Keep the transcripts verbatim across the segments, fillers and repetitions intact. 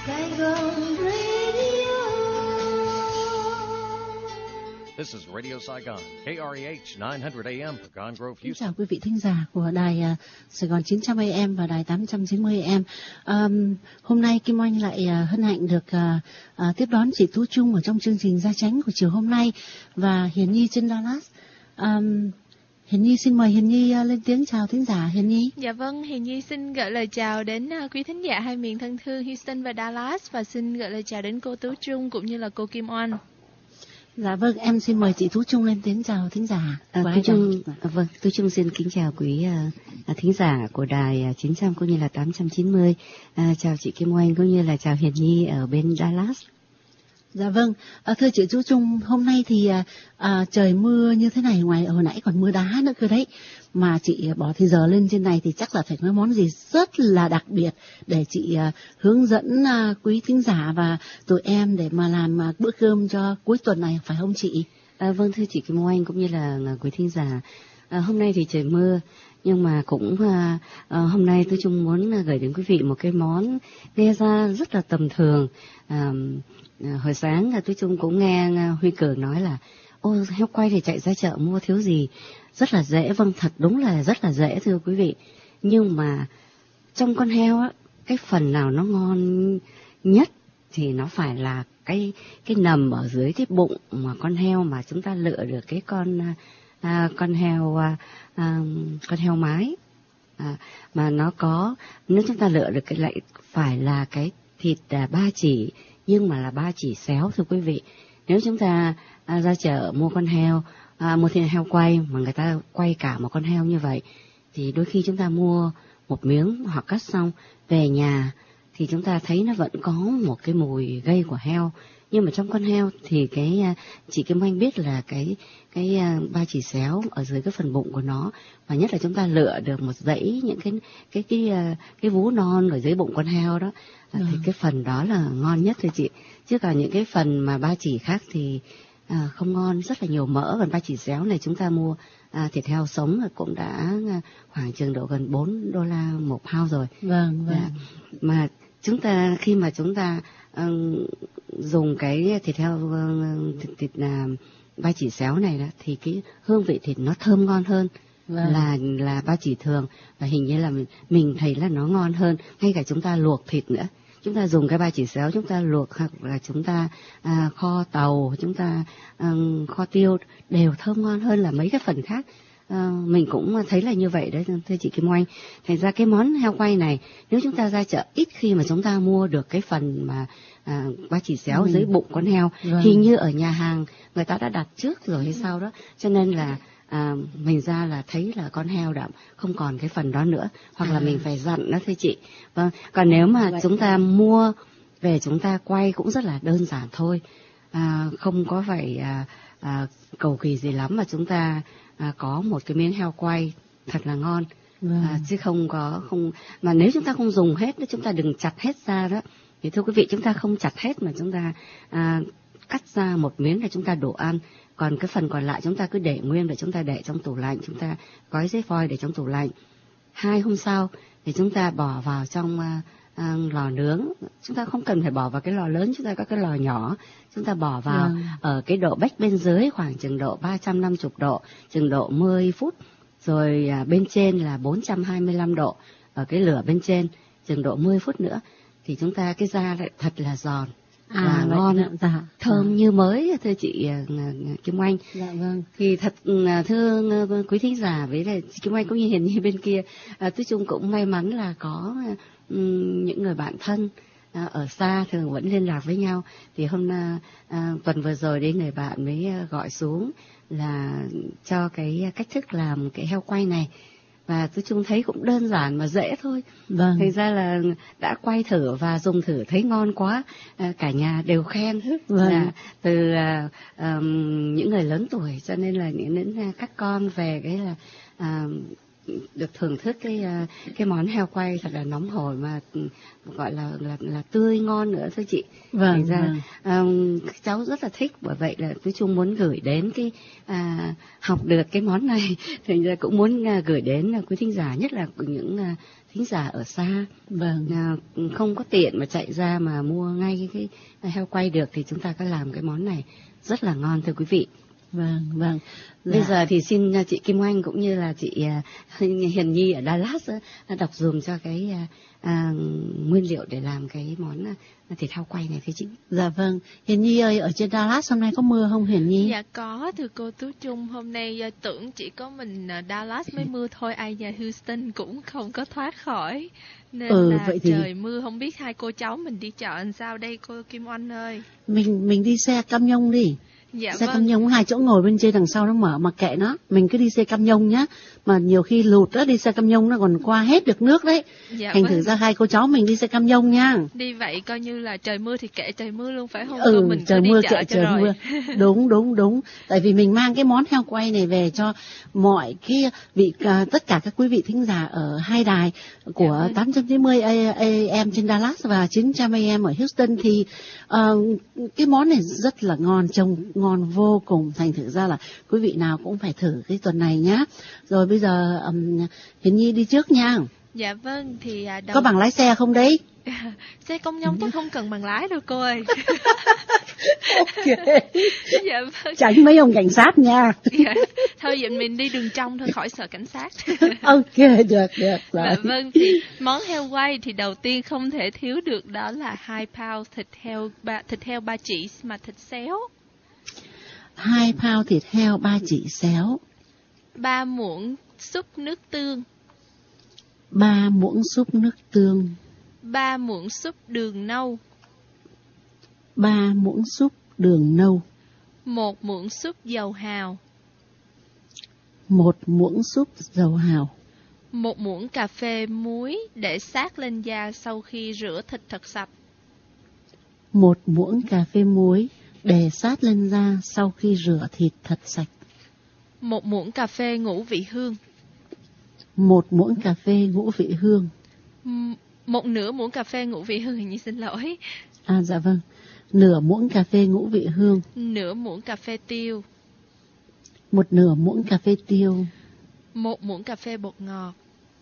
Saigon Radio. This is Radio Saigon, K R E H nine hundred A M, Pecan Grove, Kính Houston. chào quý vị thính giả của đài uh, Sài Gòn chín trăm A M và đài tám trăm chín mươi A M. Um, hôm nay Kim Oanh lại uh, hân hạnh được uh, uh, tiếp đón chị Tú Trung ở trong chương trình Gia Chánh của chiều hôm nay và Hiền Nhi trên Dallas. Um, Hiền Nhi xin mời Hiền Nhi uh, lên tiếng chào thính giả. Hiền Nhi. Dạ vâng, Hiền Nhi xin gửi lời chào đến uh, quý thính giả hai miền thân thương Houston và Dallas và xin gửi lời chào đến cô Tú Trung cũng như là cô Kim Oanh. Dạ vâng, em xin mời chị Tú Trung lên tiếng chào thính giả. À, Tú Trung, à, vâng, Tú Trung xin kính chào quý uh, thính giả của đài uh, chín trăm cũng như là tám trăm chín mươi. À, chào chị Kim Oanh cũng như là chào Hiền Nhi ở bên Dallas. Dạ vâng, à, thưa chị Tú Trung, hôm nay thì à, à, trời mưa như thế này, ngoài hồi nãy còn mưa đá nữa cơ đấy. Mà chị bỏ thì giờ lên trên này thì chắc là phải có món gì rất là đặc biệt để chị à, hướng dẫn à, quý thính giả và tụi em để mà làm à, bữa cơm cho cuối tuần này, phải không chị? À, vâng, thưa chị Kim Oanh cũng như là, là quý thính giả. À, hôm nay thì trời mưa, nhưng mà cũng à, à, hôm nay Tú Trung muốn gửi đến quý vị một cái món nghe ra rất là tầm thường. À, à, hồi sáng Tú Trung cũng nghe Huy Cường nói là ô heo quay thì chạy ra chợ mua thiếu gì, rất là dễ. Vâng, thật đúng là rất là dễ thưa quý vị. Nhưng mà trong con heo á, cái phần nào nó ngon nhất thì nó phải là cái cái nằm ở dưới cái bụng mà con heo, mà chúng ta lựa được cái con à, con heo à, à, con heo mái à, mà nó có, nếu chúng ta lựa được cái lại phải là cái thịt à, ba chỉ, nhưng mà là ba chỉ xéo thưa quý vị. Nếu chúng ta à, ra chợ mua con heo, à, mua thịt heo quay mà người ta quay cả một con heo như vậy, thì đôi khi chúng ta mua một miếng hoặc cắt xong về nhà thì chúng ta thấy nó vẫn có một cái mùi gây của heo. Nhưng mà trong con heo thì cái chị Kim Anh biết là cái cái ba chỉ xéo ở dưới cái phần bụng của nó, và nhất là chúng ta lựa được một dãy những cái cái cái cái, cái vú non ở dưới bụng con heo đó, ừ. thì cái phần đó là ngon nhất thôi chị. Chứ cả những cái phần mà ba chỉ khác thì à, không ngon, rất là nhiều mỡ. Còn ba chỉ xéo này chúng ta mua à, thịt heo sống cũng đã khoảng chừng độ gần bốn đô la một pound rồi. Vâng, vâng. Dạ. Mà chúng ta khi mà chúng ta uh, dùng cái thịt heo uh, thịt, thịt uh, ba chỉ xéo này đó, thì cái hương vị thịt nó thơm ngon hơn, vâng. là là ba chỉ thường, và hình như là mình, mình thấy là nó ngon hơn. Ngay cả chúng ta luộc thịt nữa, chúng ta dùng cái ba chỉ xéo chúng ta luộc, hoặc là chúng ta à, kho tàu, chúng ta à, kho tiêu đều thơm ngon hơn là mấy cái phần khác. À, mình cũng thấy là như vậy đấy thưa chị Kim Oanh. Thành ra cái món heo quay này, nếu chúng ta ra chợ ít khi mà chúng ta mua được cái phần mà à, ba chỉ xéo ừ. dưới bụng con heo, vâng. hình như ở nhà hàng người ta đã đặt trước rồi hay sao đó, cho nên là à, mình ra là thấy là con heo đã không còn cái phần đó nữa, hoặc à. là mình phải dặn đó thưa chị. Vâng. Còn nếu mà vậy chúng ta mua về chúng ta quay cũng rất là đơn giản thôi, à, không có phải à, à, cầu kỳ gì lắm, mà chúng ta à, có một cái miếng heo quay thật là ngon, vâng. à, chứ không có không mà nếu chúng ta không dùng hết, chúng ta đừng chặt hết ra đó. Thì thưa quý vị, chúng ta không chặt hết mà chúng ta à, cắt ra một miếng để chúng ta đổ ăn. Còn cái phần còn lại chúng ta cứ để nguyên, để chúng ta để trong tủ lạnh, chúng ta gói giấy foil để trong tủ lạnh. Hai hôm sau thì chúng ta bỏ vào trong uh, uh, lò nướng. Chúng ta không cần phải bỏ vào cái lò lớn, chúng ta có cái lò nhỏ. Chúng ta bỏ vào ừ. ở cái độ bếp bên dưới khoảng chừng độ ba trăm năm mươi độ, chừng độ mười phút. Rồi uh, bên trên là bốn trăm hai mươi lăm độ, ở cái lửa bên trên chừng độ mười phút nữa. Thì chúng ta cái da lại thật là giòn. À, và ngon, dạ. thơm à. như mới thưa chị uh, Kim Oanh. Dạ vâng. Thì thật uh, thưa uh, quý thính giả với lại Kim Oanh cũng như Hiền Nhi bên kia, uh, Tú Trung cũng may mắn là có uh, những người bạn thân uh, ở xa thường vẫn liên lạc với nhau. Thì hôm uh, uh, tuần vừa rồi đấy người bạn mới uh, gọi xuống là cho cái cách thức làm cái heo quay này. Và tôi chung thấy cũng đơn giản mà dễ thôi. Vâng. Thành ra là đã quay thử và dùng thử thấy ngon quá, à, cả nhà đều khen. Vâng. Là từ à, um, những người lớn tuổi cho nên là những đến các con về cái là à, được thưởng thức cái cái món heo quay thật là nóng hổi mà gọi là là là tươi ngon nữa thưa chị. Vâng, Thành ra vâng. um, cháu rất là thích, bởi vậy là tôi chung muốn gửi đến cái à, học được cái món này, thành ra cũng muốn à, gửi đến à, quý thính giả, nhất là những à, thính giả ở xa, Vâng. à, không có tiện mà chạy ra mà mua ngay cái, cái heo quay được, thì chúng ta có làm cái món này rất là ngon thưa quý vị. Vâng, vâng. Bây Dạ. giờ thì xin chị Kim Oanh cũng như là chị Hiền Nhi ở Dallas đọc dùm cho cái à, nguyên liệu để làm cái món thịt heo quay này thưa chị. Dạ vâng. Hiền Nhi ơi, ở trên Dallas hôm nay có mưa không Hiền Nhi? Dạ có, thưa cô Tú Trung. Hôm nay uh, tưởng chỉ có mình uh, Dallas mới mưa thôi, ai nhà Houston cũng không có thoát khỏi. Nên Ừ, là vậy thì... trời mưa, không biết hai cô cháu mình đi chợ làm sao đây cô Kim Oanh ơi. Mình mình đi xe cam nhông đi. Dạ Xe vâng. cam nhông hai chỗ ngồi bên trên đằng sau nó mở, mặc kệ nó, mình cứ đi xe cam nhông nhá. Mà nhiều khi lụt đó, đi xe cam nhông nó còn qua hết được nước đấy. Dạ Thành vâng. thử ra hai cô cháu mình đi xe cam nhông nha. Đi vậy coi như là trời mưa thì kệ trời mưa luôn phải không? Ừ, cô? Mình trời cứ mưa đi chợ kệ cho trời rồi. mưa. Đúng đúng đúng. Tại vì mình mang cái món heo quay này về cho mọi cái vị uh, tất cả các quý vị thính giả ở hai đài của Dạ vâng. tám trăm chín mươi A M trên Dallas và chín trăm A M ở Houston, thì uh, cái món này rất là ngon, trông ngon vô cùng. Thành thử ra là quý vị nào cũng phải thử cái tuần này nhá. Rồi bây giờ um, Hiền Nhi đi trước nha. Dạ vâng, thì à, đầu... Có bằng lái xe không đấy? Xe công nhân chắc không cần bằng lái đâu cô ơi. Ok. Dạ vâng. Tránh mấy ông cảnh sát nha. Dạ. Thôi vậy mình đi đường trong thôi, khỏi sợ cảnh sát. Ok, được, được. Rồi. Dạ vâng, thì món heo quay thì đầu tiên không thể thiếu được đó là hai pound thịt heo ba, thịt heo ba chỉ mà thịt xéo. Hai pound thịt heo ba chỉ xéo. Ba muỗng súp nước tương. Ba muỗng súp nước tương. Ba muỗng súp đường nâu. Ba muỗng súp đường nâu. Một muỗng súp dầu hào. Một muỗng súp dầu hào. Một muỗng cà phê muối để sát lên da sau khi rửa thịt thật sạch. Một muỗng cà phê muối để sát lên da sau khi rửa thịt thật sạch. Một muỗng cà phê ngũ vị hương. Một muỗng cà phê ngũ vị hương. M- một nửa muỗng cà phê ngũ vị hương, hình như xin lỗi. À dạ vâng. Nửa muỗng cà phê ngũ vị hương. Nửa muỗng cà phê tiêu. Một nửa muỗng cà phê tiêu. Một muỗng cà phê bột ngọt.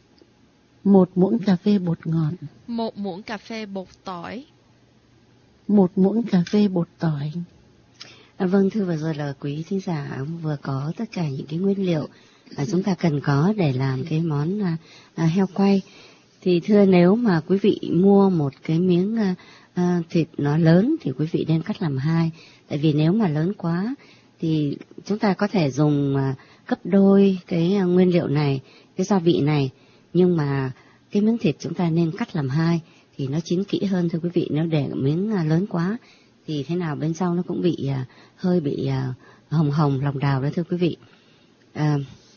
Một muỗng cà phê bột ngọt. Một muỗng cà phê bột tỏi. Một muỗng cà phê bột tỏi. À, vâng, thưa vừa rồi là quý thính giả vừa có tất cả những cái nguyên liệu mà chúng ta cần có để làm cái món à, à, heo quay. Thì thưa, nếu mà quý vị mua một cái miếng à, à, thịt nó lớn thì quý vị nên cắt làm hai. Tại vì nếu mà lớn quá thì chúng ta có thể dùng à, gấp đôi cái à, nguyên liệu này, cái gia vị này. Nhưng mà cái miếng thịt chúng ta nên cắt làm hai thì nó chín kỹ hơn thưa quý vị. Nếu để miếng à, lớn quá thì thế nào bên trong nó cũng bị à, hơi bị à, hồng hồng lòng đào đó thưa quý vị. À,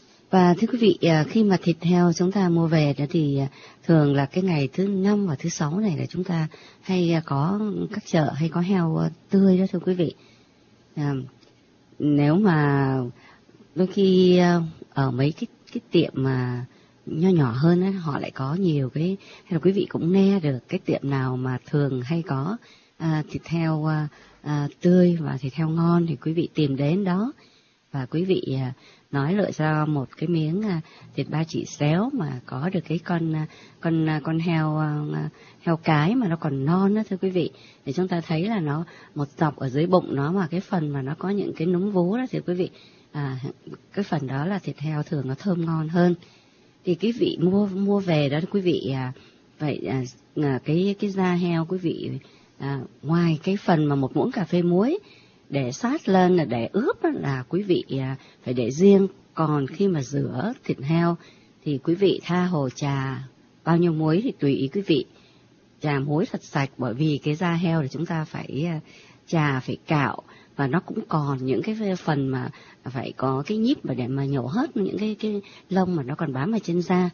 và thưa quý vị, à, khi mà thịt heo chúng ta mua về đó thì à, thường là cái ngày thứ năm và thứ sáu này là chúng ta hay à, có các chợ hay có heo à, tươi đó thưa quý vị. À, nếu mà đôi khi à, ở mấy cái cái tiệm mà nho nhỏ hơn á, họ lại có nhiều cái, hay là quý vị cũng nghe được cái tiệm nào mà thường hay có à, thịt heo à, à, tươi và thịt heo ngon thì quý vị tìm đến đó và quý vị à, nói lựa ra một cái miếng à, thịt ba chỉ xéo mà có được cái con à, con à, con heo à, heo cái mà nó còn non đó thưa quý vị, để chúng ta thấy là nó một dọc ở dưới bụng nó mà cái phần mà nó có những cái núm vú đó thì quý vị à, cái phần đó là thịt heo thường nó thơm ngon hơn. Thì quý vị mua mua về đó quý vị à, vậy à, cái cái da heo quý vị à, ngoài cái phần mà một muỗng cà phê muối để sát lên là để ướp là quý vị à, phải để riêng. Còn khi mà rửa thịt heo thì quý vị tha hồ trà bao nhiêu muối thì tùy ý quý vị, trà muối thật sạch, bởi vì cái da heo thì chúng ta phải à, trà phải cạo và nó cũng còn những cái phần mà phải có cái nhíp mà để mà nhổ hết những cái cái lông mà nó còn bám ở trên da.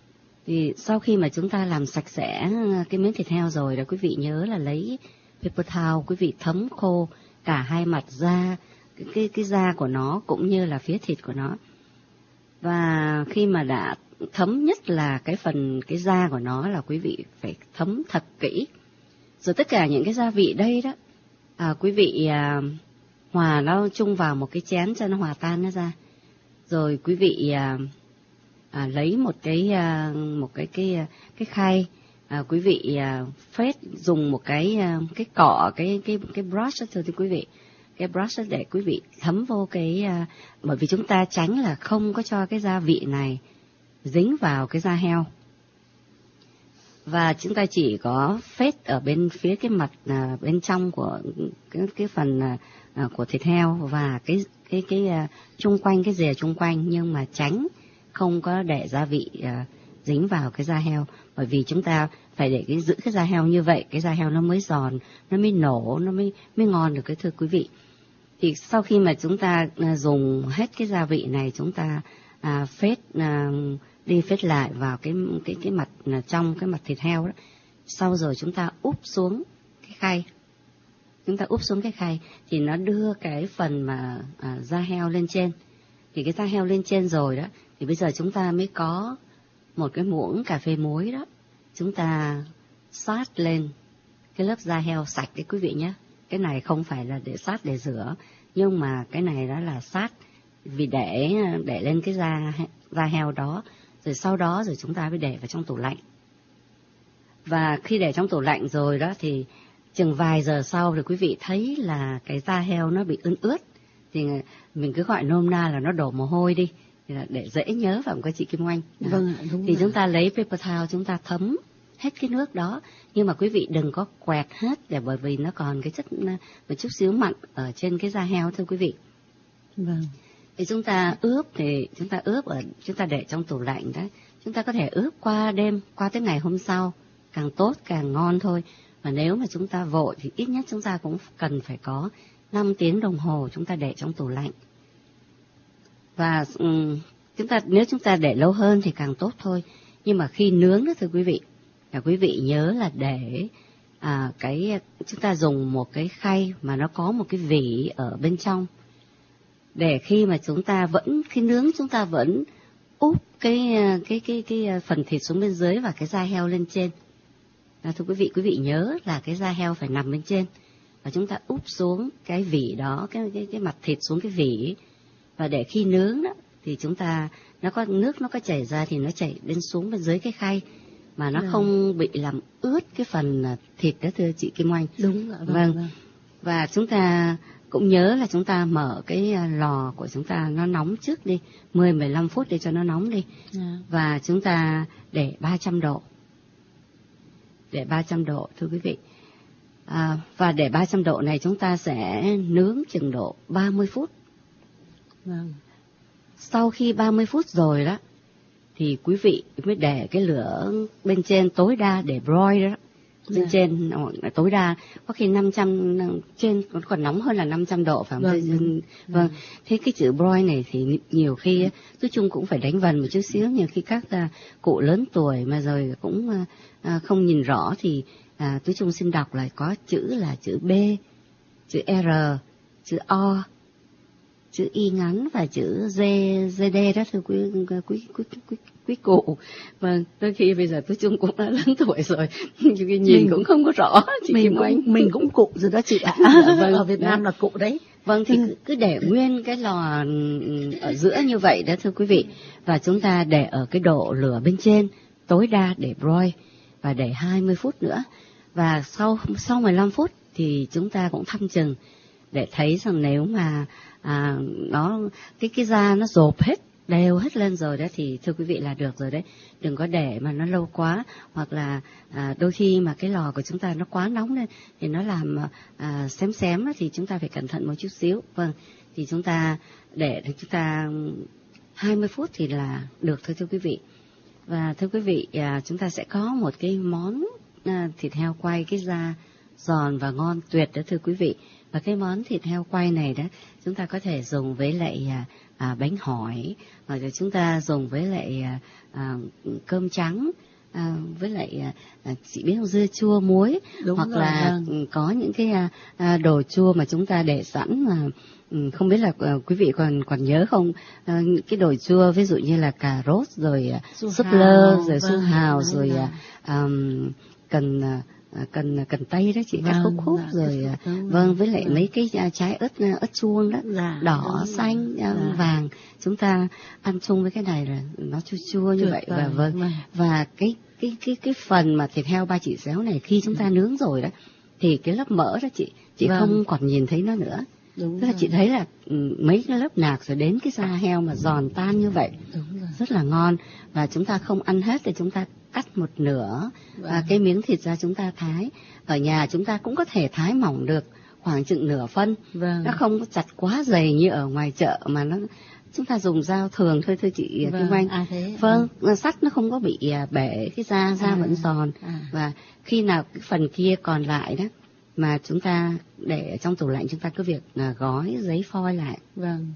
Thì sau khi mà chúng ta làm sạch sẽ cái miếng thịt heo rồi đó quý vị nhớ là lấy paper towel, quý vị thấm khô cả hai mặt da, cái cái cái da của nó cũng như là phía thịt của nó. Và khi mà đã thấm nhất là cái phần cái da của nó là quý vị phải thấm thật kỹ. Rồi tất cả những cái gia vị đây đó, à, quý vị à, hòa nó chung vào một cái chén cho nó hòa tan nó ra. Rồi quý vị à, à, lấy một cái à, một cái cái cái khay, à, quý vị à, phết dùng một cái à, cái cọ cái cái cái brush đó, thưa quý vị, cái brush đó để quý vị thấm vô cái à, bởi vì chúng ta tránh là không có cho cái gia vị này dính vào cái da heo. Và chúng ta chỉ có phết ở bên phía cái mặt à, bên trong của cái, cái phần à, của thịt heo và cái cái cái à, chung quanh cái rìa chung quanh, nhưng mà tránh không có để gia vị à, dính vào cái da heo, bởi vì chúng ta phải để cái giữ cái da heo như vậy, cái da heo nó mới giòn, nó mới nổ, nó mới mới ngon được, cái thưa quý vị. Thì sau khi mà chúng ta à, dùng hết cái gia vị này, chúng ta à, phết à, đi phết lại vào cái cái cái mặt à, trong cái mặt thịt heo đó. Sau rồi chúng ta úp xuống cái khay, chúng ta úp xuống cái khay thì nó đưa cái phần mà à, da heo lên trên. Thì cái da heo lên trên rồi đó, thì bây giờ chúng ta mới có một cái muỗng cà phê muối đó, chúng ta sát lên cái lớp da heo sạch đấy quý vị nhé. Cái này không phải là để sát để rửa, nhưng mà cái này đó là sát vì để để lên cái da da heo đó. Rồi sau đó rồi chúng ta mới để vào trong tủ lạnh. Và khi để trong tủ lạnh rồi đó thì chừng vài giờ sau thì quý vị thấy là cái da heo nó bị ươn ướt, thì mình cứ gọi nôm na là nó đổ mồ hôi đi, để dễ nhớ phải không các chị Kim Oanh? Vâng, đúng thì rồi. chúng ta lấy paper towel chúng ta thấm hết cái nước đó, nhưng mà quý vị đừng có quẹt hết, để bởi vì nó còn cái chất một chút xíu mặn ở trên cái da heo, thưa quý vị. Vâng. Thì chúng ta ướp thì chúng ta ướp ở chúng ta để trong tủ lạnh đó, chúng ta có thể ướp qua đêm, qua tới ngày hôm sau, càng tốt càng ngon thôi. Và nếu mà chúng ta vội thì ít nhất chúng ta cũng cần phải có năm tiếng đồng hồ chúng ta để trong tủ lạnh. Và um, chúng ta nếu chúng ta để lâu hơn thì càng tốt thôi. Nhưng mà khi nướng đó thưa quý vị, là quý vị nhớ là để à, cái chúng ta dùng một cái khay mà nó có một cái vỉ ở bên trong, để khi mà chúng ta vẫn khi nướng chúng ta vẫn úp cái cái cái cái phần thịt xuống bên dưới và cái da heo lên trên. À, thưa quý vị, quý vị nhớ là cái da heo phải nằm bên trên và chúng ta úp xuống cái vỉ đó, cái cái cái mặt thịt xuống cái vỉ, và để khi nướng đó thì chúng ta nó có nước nó có chảy ra thì nó chảy lên xuống bên dưới cái khay mà nó Vâng. không bị làm ướt cái phần thịt đó, thưa chị Kim Oanh. Đúng rồi. Vâng, Vâng. vâng. Và chúng ta cũng nhớ là chúng ta mở cái lò của chúng ta nó nóng trước đi, mười đến mười lăm phút để cho nó nóng đi. À. Và chúng ta để ba trăm độ. Để ba trăm độ thưa quý vị. À, và để ba trăm độ này chúng ta sẽ nướng chừng độ ba mươi phút. Vâng. Sau khi ba mươi phút rồi đó thì quý vị mới để cái lửa bên trên tối đa để broil đó. Bên Dạ. trên tối đa có khi năm trăm, trên còn còn nóng hơn là năm trăm độ phải không? Vâng, Vâng. vâng. Vâng. Thế cái chữ broil này thì nhiều khi nói chung cũng phải đánh vần một chút xíu, nhiều khi các à, cụ lớn tuổi mà rồi cũng à, à, không nhìn rõ thì à, tôi chung xin đọc là có chữ là chữ B, chữ R, chữ O, chữ Y ngắn và chữ Z, ZD đó thưa quý quý quý quý, quý, quý cụ. Vâng, đôi khi bây giờ tôi chung cũng đã lớn tuổi rồi, nhưng nhìn Mình- cũng không có rõ. Chị Mình Kim cũng, Oanh. mình cũng cụ rồi đó chị ạ. Vâng, Ở Việt đó. Nam là cụ đấy. Vâng, thì cứ, cứ để nguyên cái lò ở giữa như vậy đó thưa quý vị, và chúng ta để ở cái độ lửa bên trên tối đa để broil và để hai mươi phút nữa, và sau sau mười lăm phút thì chúng ta cũng thăm chừng để thấy rằng nếu mà à, nó cái cái da nó rộp hết đều hết lên rồi đó thì thưa quý vị là được rồi đấy. Đừng có để mà nó lâu quá, hoặc là à, đôi khi mà cái lò của chúng ta nó quá nóng lên thì nó làm à, xém xém đó, thì chúng ta phải cẩn thận một chút xíu. Vâng, thì chúng ta để chúng ta hai mươi phút thì là được thôi thưa quý vị. Và thưa quý vị, à, chúng ta sẽ có một cái món à, thịt heo quay cái da giòn và ngon tuyệt đó thưa quý vị. Và cái món thịt heo quay này đó chúng ta có thể dùng với lại à, à, bánh hỏi, hoặc là chúng ta dùng với lại à, à, cơm trắng, à, với lại à, chị biết không, dưa chua muối, Đúng hoặc rồi, là vâng. có những cái à, à, đồ chua mà chúng ta để sẵn mà Ừ, không biết là uh, quý vị còn còn nhớ không, uh, những cái đồ chua ví dụ như là cà rốt rồi uh, súp lơ rồi su vâng, hào đấy rồi là- uh, um, cần uh, cần cần tây đó chị, cắt Vâng, khúc khúc dạ, rồi cắt uh, khúc, đúng vâng rồi, với lại vâng. mấy cái uh, trái ớt uh, ớt chuông đó, Dạ, đỏ đúng rồi. xanh uh, Dạ. vàng, chúng ta ăn chung với cái này là nó chua chua như Tuyệt vậy. vời, Và vâng vâng. và cái cái cái cái phần mà thịt heo ba chỉ xéo này khi chúng ta nướng rồi đó thì cái lớp mỡ đó chị chị Vâng. không còn nhìn thấy nó nữa. Đúng Tức là rồi. chị thấy là ừ, mấy cái lớp nạc rồi đến cái da heo mà giòn tan như vậy, Đúng rồi. rất là ngon. Và chúng ta không ăn hết thì chúng ta cắt một nửa Vâng. à, cái miếng thịt ra chúng ta thái. Ở nhà chúng ta cũng có thể thái mỏng được khoảng chừng nửa phân, Vâng. nó không có chặt quá dày như ở ngoài chợ mà nó chúng ta dùng dao thường thôi thôi chị Vâng, Kim Oanh. à thế, Vâng, sắt nó không có bị à, bể cái da, da À, vẫn giòn. à. Và khi nào cái phần kia còn lại đó mà chúng ta để ở trong tủ lạnh, chúng ta cứ việc à, gói giấy foil lại. Vâng.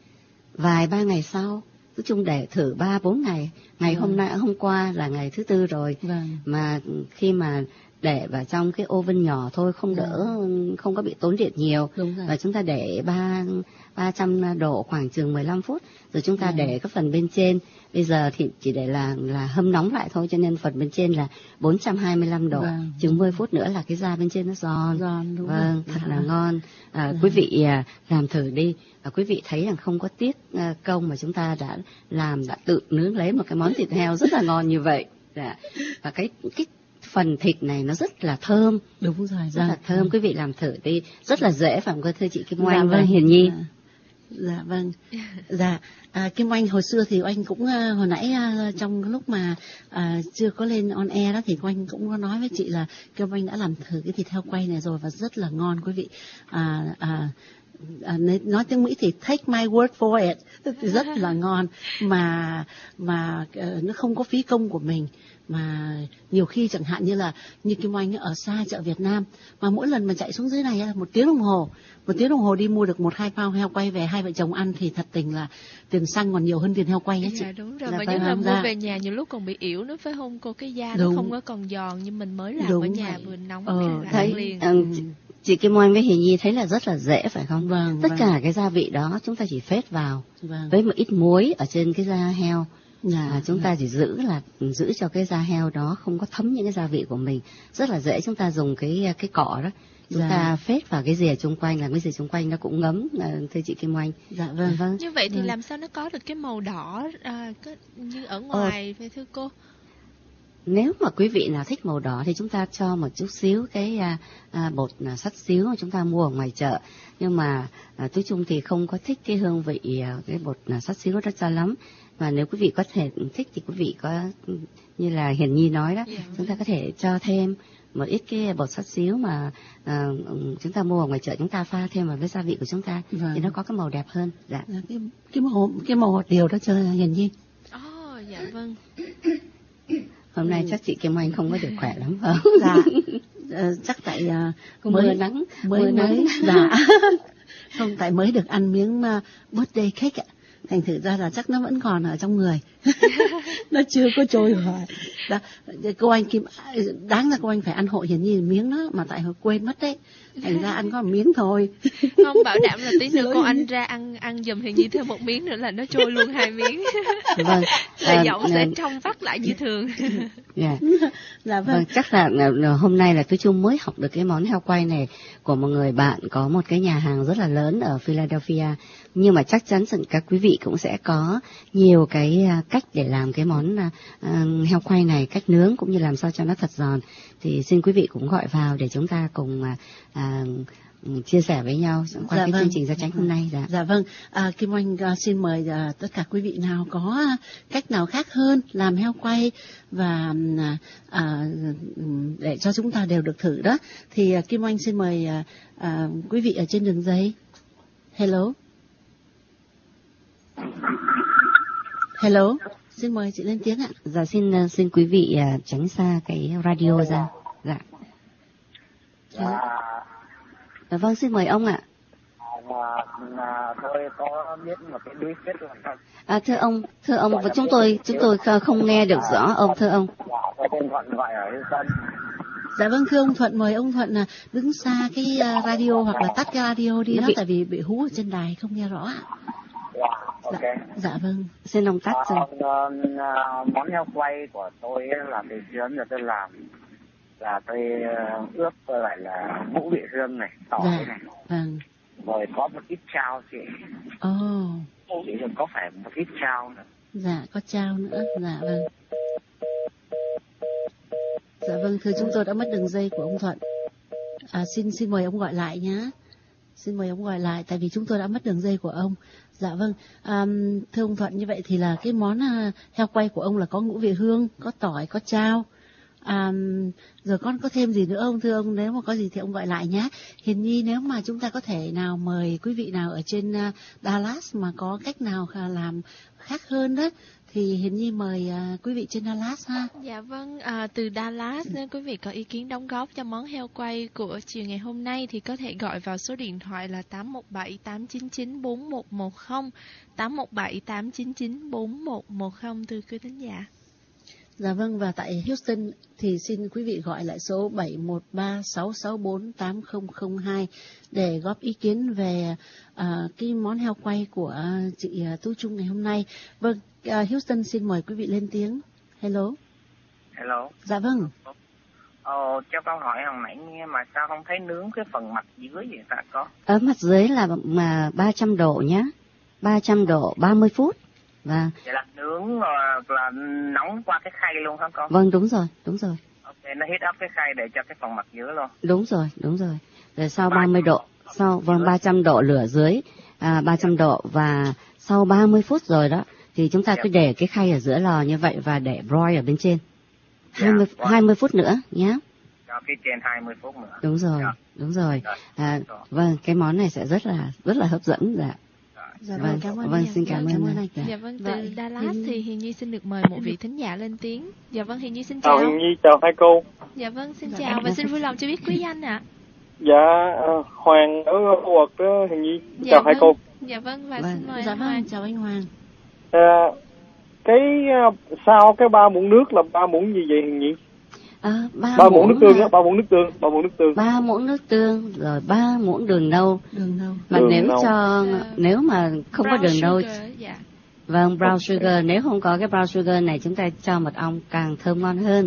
Vài ba ngày sau, nói chung để thử ba bốn ngày. Ngày Vâng. hôm nay hôm qua là ngày thứ tư rồi. Vâng. Mà khi mà để vào trong cái oven nhỏ thôi, không đỡ, không có bị tốn điện nhiều. Đúng rồi. Và chúng ta để ba ba trăm độ khoảng chừng mười lăm phút, rồi chúng ta Vâng. để cái phần bên trên. Bây giờ thì chỉ để là là hâm nóng lại thôi, cho nên phần bên trên là bốn trăm hai mươi lăm độ. Vâng. Chừng mười phút nữa là cái da bên trên nó giòn. Giòn, đúng Vâng, rồi. thật Dạ. là ngon. À, Dạ. quý vị à, làm thử đi. À, quý vị thấy rằng không có tiếc à, công mà chúng ta đã làm, đã tự nướng lấy một cái món thịt heo rất là ngon như vậy. Dạ. Và cái cái phần thịt này nó rất là thơm, Đúng rồi. rất là vâng. thơm. Quý vị làm thử đi, rất là dễ, phải không thưa chị Kim Dạ Oanh và vâng, Hiền Nhi? Dạ, dạ vâng. Dạ, à, Kim Oanh hồi xưa thì Oanh cũng à, hồi nãy à, trong lúc mà à, chưa có lên on air đó thì Oanh cũng có nói với chị là Kim Oanh đã làm thử cái thịt heo quay này rồi và rất là ngon quý vị. À, à, À, nói tiếng Mỹ thì take my word for it, thì rất là ngon, mà mà uh, nó không có phí công của mình, mà nhiều khi chẳng hạn như là như Kim Oanh ở xa chợ Việt Nam mà mỗi lần mà chạy xuống dưới này là một tiếng đồng hồ một tiếng đồng hồ đi mua được một hai pound heo quay về hai vợ chồng ăn thì thật tình là tiền xăng còn nhiều hơn tiền heo quay ấy chị. Dạ đúng rồi, Là mà phải nhất là làm mua ra. về nhà nhiều lúc còn bị yếu nữa phải không cô, cái da Đúng. nó không có còn giòn như mình mới làm Đúng ở nhà vậy. vừa nóng Ờ, là Thấy ăn liền. ừ, chị, chị Kim Oanh với Hiền Nhi thấy là rất là dễ phải không? Vâng, Tất vâng. cả cái gia vị đó chúng ta chỉ phết vào Vâng. với một ít muối ở trên cái da heo. Dạ, À, chúng ta chỉ giữ là giữ cho cái da heo đó không có thấm những cái gia vị của mình. Rất là dễ, chúng ta dùng cái cái cọ đó, chúng Dạ. ta phết vào cái rìa chung quanh, là cái rìa chung quanh nó cũng ngấm, à, thưa chị Kim Oanh. Dạ vâng. Vâng. Như vậy thì Vâng. làm sao nó có được cái màu đỏ à, cái, như ở ngoài vậy thưa cô? Nếu mà quý vị nào thích màu đỏ thì chúng ta cho một chút xíu cái à, à, bột à, sắt xíu mà chúng ta mua ở ngoài chợ. Nhưng mà à, tôi chung thì không có thích cái hương vị à, cái bột à, sắt xíu đó cho lắm. Và nếu quý vị có thể thích thì quý vị có, như là Hiền Nhi nói đó, Dạ. chúng ta có thể cho thêm một ít cái bột sắt xíu mà à, chúng ta mua ở ngoài chợ, chúng ta pha thêm vào với gia vị của chúng ta, Vâng. thì nó có cái màu đẹp hơn. Dạ. Dạ, cái cái màu cái màu hột điều đó cho Hiền Nhi. Ồ, dạ vâng. Hôm nay Ừ. chắc chị Kim Oanh không có được khỏe lắm phải không? Dạ. Ờ, chắc tại uh, Có mưa nắng, mới mưa nắng. mới dạ không, tại mới được ăn miếng uh, birthday cake ạ, thành thử ra là chắc nó vẫn còn ở trong người. Nó chưa có trôi hoài. Dạ, cô anh Kim, đáng ra cô anh phải ăn hộ Hiền Nhi miếng đó mà tại hồi quên mất đấy, thành ra ăn có một miếng thôi. Không, bảo đảm là tí nữa cô anh ra ăn ăn giùm Hiền Nhi thêm một miếng nữa là nó trôi luôn hai miếng. Vâng. Là À, giọng sẽ à, trong vắt lại như thường. dạ. Dạ Vâng, vâng. chắc là, là, là hôm nay là tôi chung mới học được cái món heo quay này của một người bạn có một cái nhà hàng rất là lớn ở Philadelphia. Nhưng mà chắc chắn rằng các quý vị cũng sẽ có nhiều cái à, cách để làm cái món à, à, heo quay này, cách nướng cũng như làm sao cho nó thật giòn. Thì xin quý vị cũng gọi vào để chúng ta cùng à, à, chia sẻ với nhau qua Dạ cái vâng. chương trình Gia Chánh hôm nay. Dạ. Dạ vâng, à, Kim Oanh à, xin mời à, tất cả quý vị nào có à, cách nào khác hơn làm heo quay và à, à, để cho chúng ta đều được thử đó, thì à, Kim Oanh xin mời à, à, quý vị ở trên đường dây. Hello. Hello, xin mời chị lên tiếng ạ. Dạ xin à, xin quý vị à, tránh xa cái radio ra. Dạ. Dạ. Dạ vâng, xin mời ông ạ. À, tôi có biết một cái bí quyết làm sao. À, thưa ông, thưa ông, chúng tôi chúng tôi không nghe được rõ ông, thưa ông. Dạ, tôi tên Thuận gọi ở Hữu Tân. Dạ vâng, thưa ông Thuận, mời ông Thuận là đứng xa cái uh, radio hoặc là tắt cái radio đi đó, bị... tại vì bị hú ở trên đài không nghe rõ. Dạ, ok. Dạ, dạ vâng. Xin ông tắt rồi. À, uh, món heo quay của tôi là từ sớm giờ tôi làm là tôi uh, ướp lại là ngũ vị hương này, tỏi dạ. này. Vâng. Rồi có một ít chao chị. Ồ. Oh. Chỉ có phải một ít chao nữa. Dạ, có chao nữa. Dạ vâng. Dạ vâng, thưa chúng tôi đã mất đường dây của ông Thuận. À, xin xin mời ông gọi lại nhé. Xin mời ông gọi lại, tại vì chúng tôi đã mất đường dây của ông. Dạ vâng, à, thưa ông Thuận, như vậy thì là cái món uh, heo quay của ông là có ngũ vị hương, có tỏi, có chao. À, rồi con có thêm gì nữa không thưa ông? Nếu mà có gì thì ông gọi lại nhé. Hiền Nhi, nếu mà chúng ta có thể nào mời quý vị nào ở trên uh, Dallas mà có cách nào làm khác hơn đó, thì Hiền Nhi mời uh, quý vị trên Dallas ha. Dạ vâng, à, từ Dallas nếu quý vị có ý kiến đóng góp cho món heo quay của chiều ngày hôm nay thì có thể gọi vào số điện thoại là tám một bảy tám chín chín bốn một một không, tám một bảy tám chín chín bốn một một không thưa quý thính giả. Dạ vâng, và tại Houston thì xin quý vị gọi lại số bảy một ba sáu sáu bốn tám không không hai để góp ý kiến về uh, cái món heo quay của uh, chị uh, Tú Trung ngày hôm nay. Vâng, uh, Houston xin mời quý vị lên tiếng. Hello. Hello. Dạ vâng. Ờ, cho con hỏi hồi nãy nghe mà sao không thấy nướng cái phần mặt dưới vậy ta có? Ở mặt dưới là mà ba trăm độ nhá. ba trăm độ ba mươi phút. Và vậy là nướng là, là nóng qua cái khay luôn hả con? Vâng, đúng rồi, đúng rồi. Ok, nó heat up cái khay để cho cái phần mặt dưới luôn. Đúng rồi, đúng rồi. Rồi sau ba mươi độ, sau vâng ba trăm độ lửa dưới, à, ba trăm độ, và sau ba mươi phút rồi đó thì chúng ta cứ để cái khay ở giữa lò như vậy và để broil ở bên trên. hai mươi, hai mươi phút nữa nhé. Cho phía trên hai mươi phút nữa. Đúng rồi, đúng rồi. À, vâng, cái món này sẽ rất là rất là hấp dẫn. Dạ. Dạ vâng, cảm ơn vâng, anh. xin cảm, cảm ơn ơn anh. Dạ, dạ vâng, từ Vậy, Dallas Hiền... thì Hiền Nhi xin được mời một vị thính giả lên tiếng. Dạ vâng, Hiền Nhi xin chào. Chào Hiền Nhi, chào hai cô. Dạ vâng, xin dạ, chào và xin vui lòng cho biết quý danh ạ. À. Dạ, uh, Hoàng ở khu vực đó Hiền Nhi. Dạ chào vâng, hai cô. Dạ vâng, và vâng. xin mời Dạ anh vâng, Hoàng. chào anh Hoàng. Uh, cái uh, sau cái ba muỗng nước là ba muỗng gì vậy Hiền Nhi? À, ba, ba muỗng nước tương là... á, ba muỗng nước tương, ba muỗng nước tương. ba muỗng nước tương, rồi ba muỗng đường nâu. Đường nâu. Và đường nếu nâu. cho Dạ. nếu mà không Brown có đường nâu, sugar, dạ. vâng, brown Okay. sugar, nếu không có cái brown sugar này chúng ta cho mật ong càng thơm ngon hơn.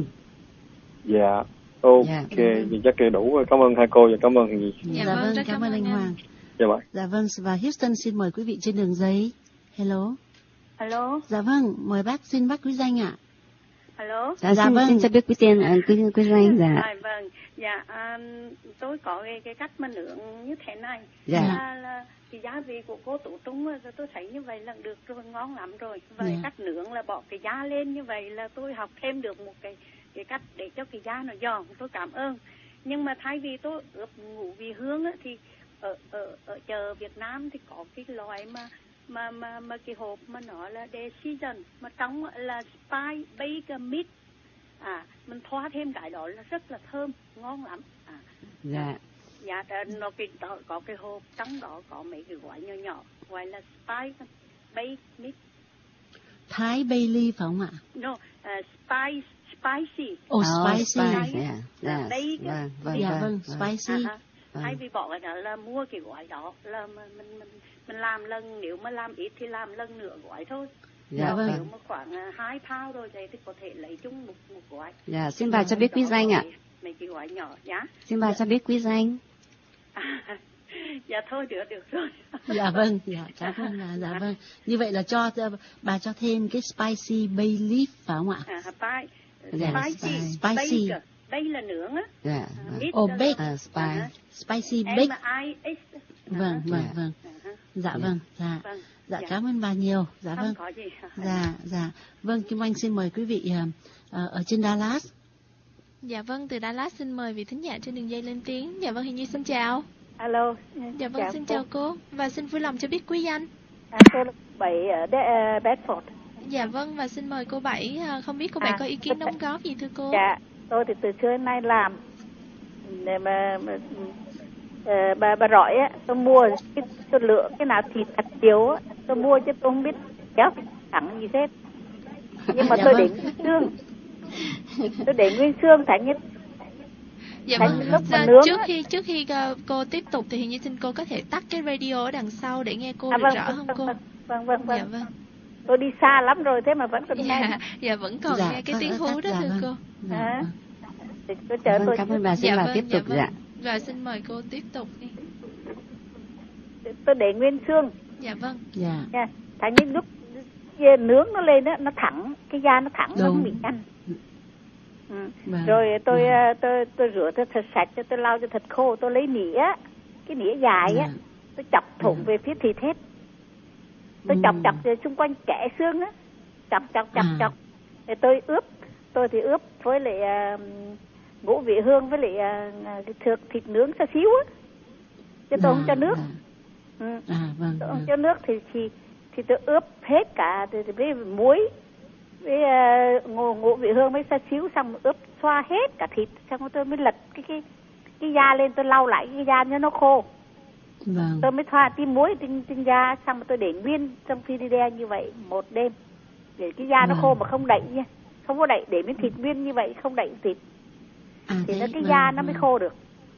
Dạ, ok, Dạ. vậy chắc là đủ rồi. Cảm ơn hai cô và cảm ơn Hiền Nhi. Dạ Dạ vâng, vâng, rất cảm cảm ơn ơn anh anh. Hoàng. Dạ bye. Dạ vâng, và Houston xin mời quý vị trên đường giấy. Hello. Alo, Dạ vâng, mời bác, xin bác quý danh ạ. alo. Dạ, Dạ xin, vâng. xin cho biết quý tên, uh, quý, quý danh. Dạ. À, vâng, dạ, à, tôi có cái, cái cách mà nướng như thế này. Dạ. Là, là cái gia vị của cô Tú Trung á, tôi thấy như vậy là được rồi, ngon lắm rồi. Và Dạ. cái cách nướng là bỏ cái giá lên như vậy là tôi học thêm được một cái cái cách để cho cái giá nó giòn. Tôi cảm ơn. Nhưng mà thay vì tôi ướp ngũ vị hương á, thì ở ở ở chợ Việt Nam thì có cái loại mà mà mà mà cái hộp mà nó là decision mà trong là spy bacon meat, à mình thoa thêm cái đó là rất là thơm ngon lắm. À, Dạ. dạ nó cái đó, có cái hộp trong đó có mấy cái gói nhỏ nhỏ gọi là spy bacon meat. Thái Bailey phải không ạ? No, uh, spice spicy. Oh, Oh, spicy. spice, dạ. Dạ. Bacon. Vâng, vâng, Dạ vâng, vâng, vâng. spicy. À, Vâng. thay vì bỏ cái đó là mua cái gói đó là mình mình mình mình làm lần, nếu mà làm ít thì làm lần nửa gói thôi. Dạ Còn vâng. nếu mà khoảng uh, hai thao rồi thì có thể lấy chung một một gói. Dạ, xin bà cho biết quý danh ạ. Mấy cái gói nhỏ nhá. Xin bà cho biết quý danh. À, dạ thôi được được rồi. Dạ vâng, dạ, cảm ơn bà, dạ vâng. Như vậy là cho bà cho thêm cái spicy bay leaf phải không ạ? À, spicy, Dạ, spicy, spicy. bacon. Đây là nướng á. Dạ. À, Vâng. meat Oh, là bake. nướng. À, spy. À, Spicy M bake. I S. Vâng, vâng, Dạ. vâng. À, Dạ vâng, dạ. vâng. Dạ Dạ. cảm ơn bà nhiều. Dạ Không vâng. có gì. Dạ, dạ. Vâng, Kim Anh xin mời quý vị uh, uh, ở trên Dallas. Dạ vâng, từ Dallas xin mời vị thính giả trên đường dây lên tiếng. Dạ vâng, Hiền Nhi xin chào. Alo. Dạ vâng, xin chào cô. Và xin vui lòng cho biết quý danh. À, tôi là Bảy ở De- uh, Bedford. Dạ vâng, và xin mời cô Bảy. À, không biết cô Bảy À, có ý kiến đóng góp gì thưa cô? Dạ, tôi thì từ xưa đến nay làm để mà, mà uh, bà bà rọi á, tôi mua cái tôi lựa cái nào thịt thật nhiều á, tôi mua chứ tôi không biết chéo thẳng gì hết. Nhưng mà Dạ tôi vâng. để nguyên xương, tôi để nguyên xương thành nhất. Dạ Thành vâng. lúc mà Dạ, nướng trước á- khi trước khi uh, cô tiếp tục thì hình như xin cô có thể tắt cái radio ở đằng sau để nghe cô À, được vâng, rõ vâng, không vâng, cô? vâng, vâng, vâng, Dạ vâng. vâng. Tôi đi xa lắm rồi thế mà vẫn còn nghe. Dạ, dạ vẫn còn Dạ, nghe cái có- tiếng có hú tắt, đó dạ thưa vâng. cô. Dạ, À. vâng. Thì tôi chờ Vâng, tôi cảm ơn bà, xin Dạ bà vâng, tiếp dạ tục. vâng. Dạ. Và xin mời cô tiếp tục đi. tôi để nguyên xương Dạ vâng. Dạ. nha. Thành như lúc kia nướng nó lên á, nó thẳng, cái da nó thẳng, nó Đúng. không bị nhăn. Ừ. Vâng. Rồi tôi, Vâng. à, tôi tôi rửa cho thật sạch, cho tôi lau cho thật khô, tôi lấy nĩa, cái nĩa dài á, Dạ. tôi chọc thủng Dạ. về phía thịt hết. Tôi Ừ. chọc chọc về xung quanh kẽ xương á, chọc chọc chọc À. chọc. Rồi tôi ướp, tôi thì ướp với lại uh, ngũ vị hương với lại uh, thịt thịt nướng xa xíu á, chứ tôi Dạ, không cho nước. dạ. Ừ. À vâng. Tôi không vâng. cho nước thì thì thì tôi ướp hết cả thì, thì với muối với uh, ngũ, ngũ vị hương với xa xíu, xong rồi ướp xoa hết cả thịt, xong rồi tôi mới lật cái cái cái da lên, tôi lau lại cái da cho nó khô. Vâng. Tôi mới thoa tí muối trên trên da, xong rồi tôi để nguyên trong frigidaire như vậy một đêm để cái da nó Vâng. khô mà không đậy nha, không có đậy, để miếng thịt nguyên như vậy không đậy thịt À, thì thế, nó cái vâng, da nó mới vâng. khô được.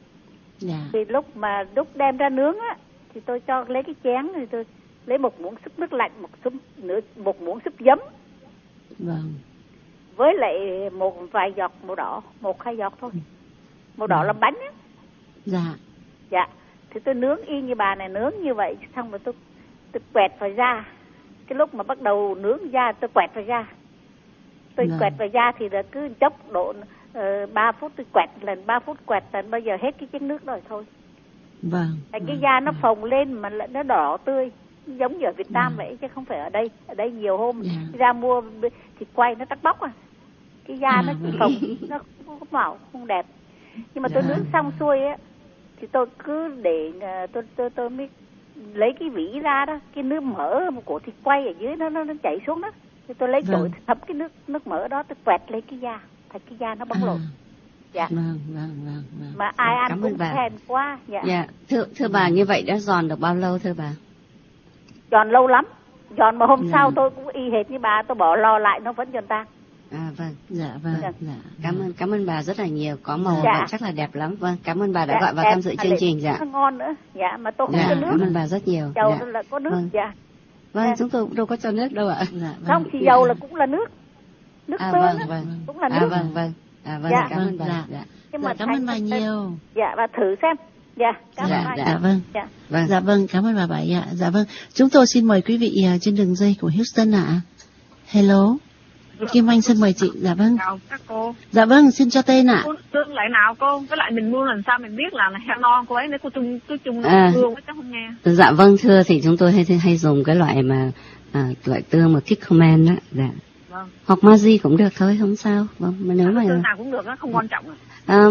Dạ. Thì lúc mà lúc đem ra nướng á thì tôi cho lấy cái chén, thì tôi lấy một muỗng súp nước lạnh, một súp nửa một muỗng súp giấm Vâng. với lại một vài giọt màu đỏ, một hai giọt thôi, màu đỏ Vâng. làm bánh á. Dạ. Dạ, thì tôi nướng y như bà này nướng như vậy, xong rồi tôi tôi quẹt vào da. Cái lúc mà bắt đầu nướng da tôi quẹt vào da. Tôi Vâng. quẹt vào da thì là cứ chốc độ uh, ba phút tôi quẹt lần, ba phút quẹt lần, bây giờ hết cái chén nước rồi thôi. Vâng. Tại cái vâng, da nó vâng. phồng lên mà lại nó đỏ tươi, giống như ở Việt Nam Vâng. vậy chứ không phải ở đây. Ở đây nhiều hôm Dạ. ra mua thịt quay nó tắc bóc à. Cái da À, nó vâng. phồng, nó không có màu, không đẹp. Nhưng mà tôi Dạ. nướng xong xuôi á thì tôi cứ để uh, tôi tôi tôi mới lấy cái vỉ ra đó, cái nước mỡ của thịt quay ở dưới nó nó, nó chảy xuống đó. Thì tôi lấy Vâng. chổi thấm cái nước nước mỡ đó, tôi quẹt lấy cái da, thành cái da nó bóng lộn. À, Dạ. vâng, vâng, vâng, vâng. Mà ai ăn Cảm ơn cũng bà. khen quá. Dạ. Dạ, thưa thưa bà, như vậy đã giòn được bao lâu thưa bà? Giòn lâu lắm. Giòn mà hôm Dạ. sau tôi cũng y hệt như bà, tôi bỏ lò lại nó vẫn giòn tan. À vâng, Dạ, vâng, Dạ. dạ. cảm ơn cảm ơn bà rất là nhiều, có màu Dạ. và chắc là đẹp lắm. Vâng, cảm ơn bà đã Dạ, gọi vào đẹp, tham dự mà chương lại trình. Dạ. nó ngon nữa. Dạ, mà tôi không Dạ, cho nước. cảm ơn bà rất nhiều. Dầu Dạ. là có nước. Vâng. Dạ. Vâng, Dạ. chúng tôi cũng đâu có cho nước đâu ạ. Dạ, vâng. Không, thì Dạ. dầu là cũng là nước. Nước À tương vâng, á, vâng. cũng là À nước. vâng, vâng. À vâng, Dạ. cảm ơn Vâng, bà. dạ. Dạ. Nhưng Dạ, mà cảm thành- ơn bà nhiều. Dạ, và thử xem. Dạ, cảm Dạ, ơn bà. dạ. Dạ vâng. Dạ. Vâng. Dạ vâng, cảm ơn bà Bảy ạ. Dạ vâng. Chúng tôi xin mời quý vị à, trên đường dây của Houston ạ. Hello. Kim Anh xin mời chị. Dạ vâng. Chào các cô. Dạ vâng, xin cho tên ạ. Cô tương lại nào cô? Với lại mình mua làm sao mình biết là heo non cô ấy, nếu cô chung cứ chung nó À. tương chắc không nghe. Dạ vâng, thưa thì chúng tôi hay hay dùng cái loại mà à, loại tương mà Kikkoman á, dạ. Vâng. Hoặc Maggi cũng được thôi, không sao. Vâng, mà nếu mà Tương nào cũng được á, không quan trọng. à,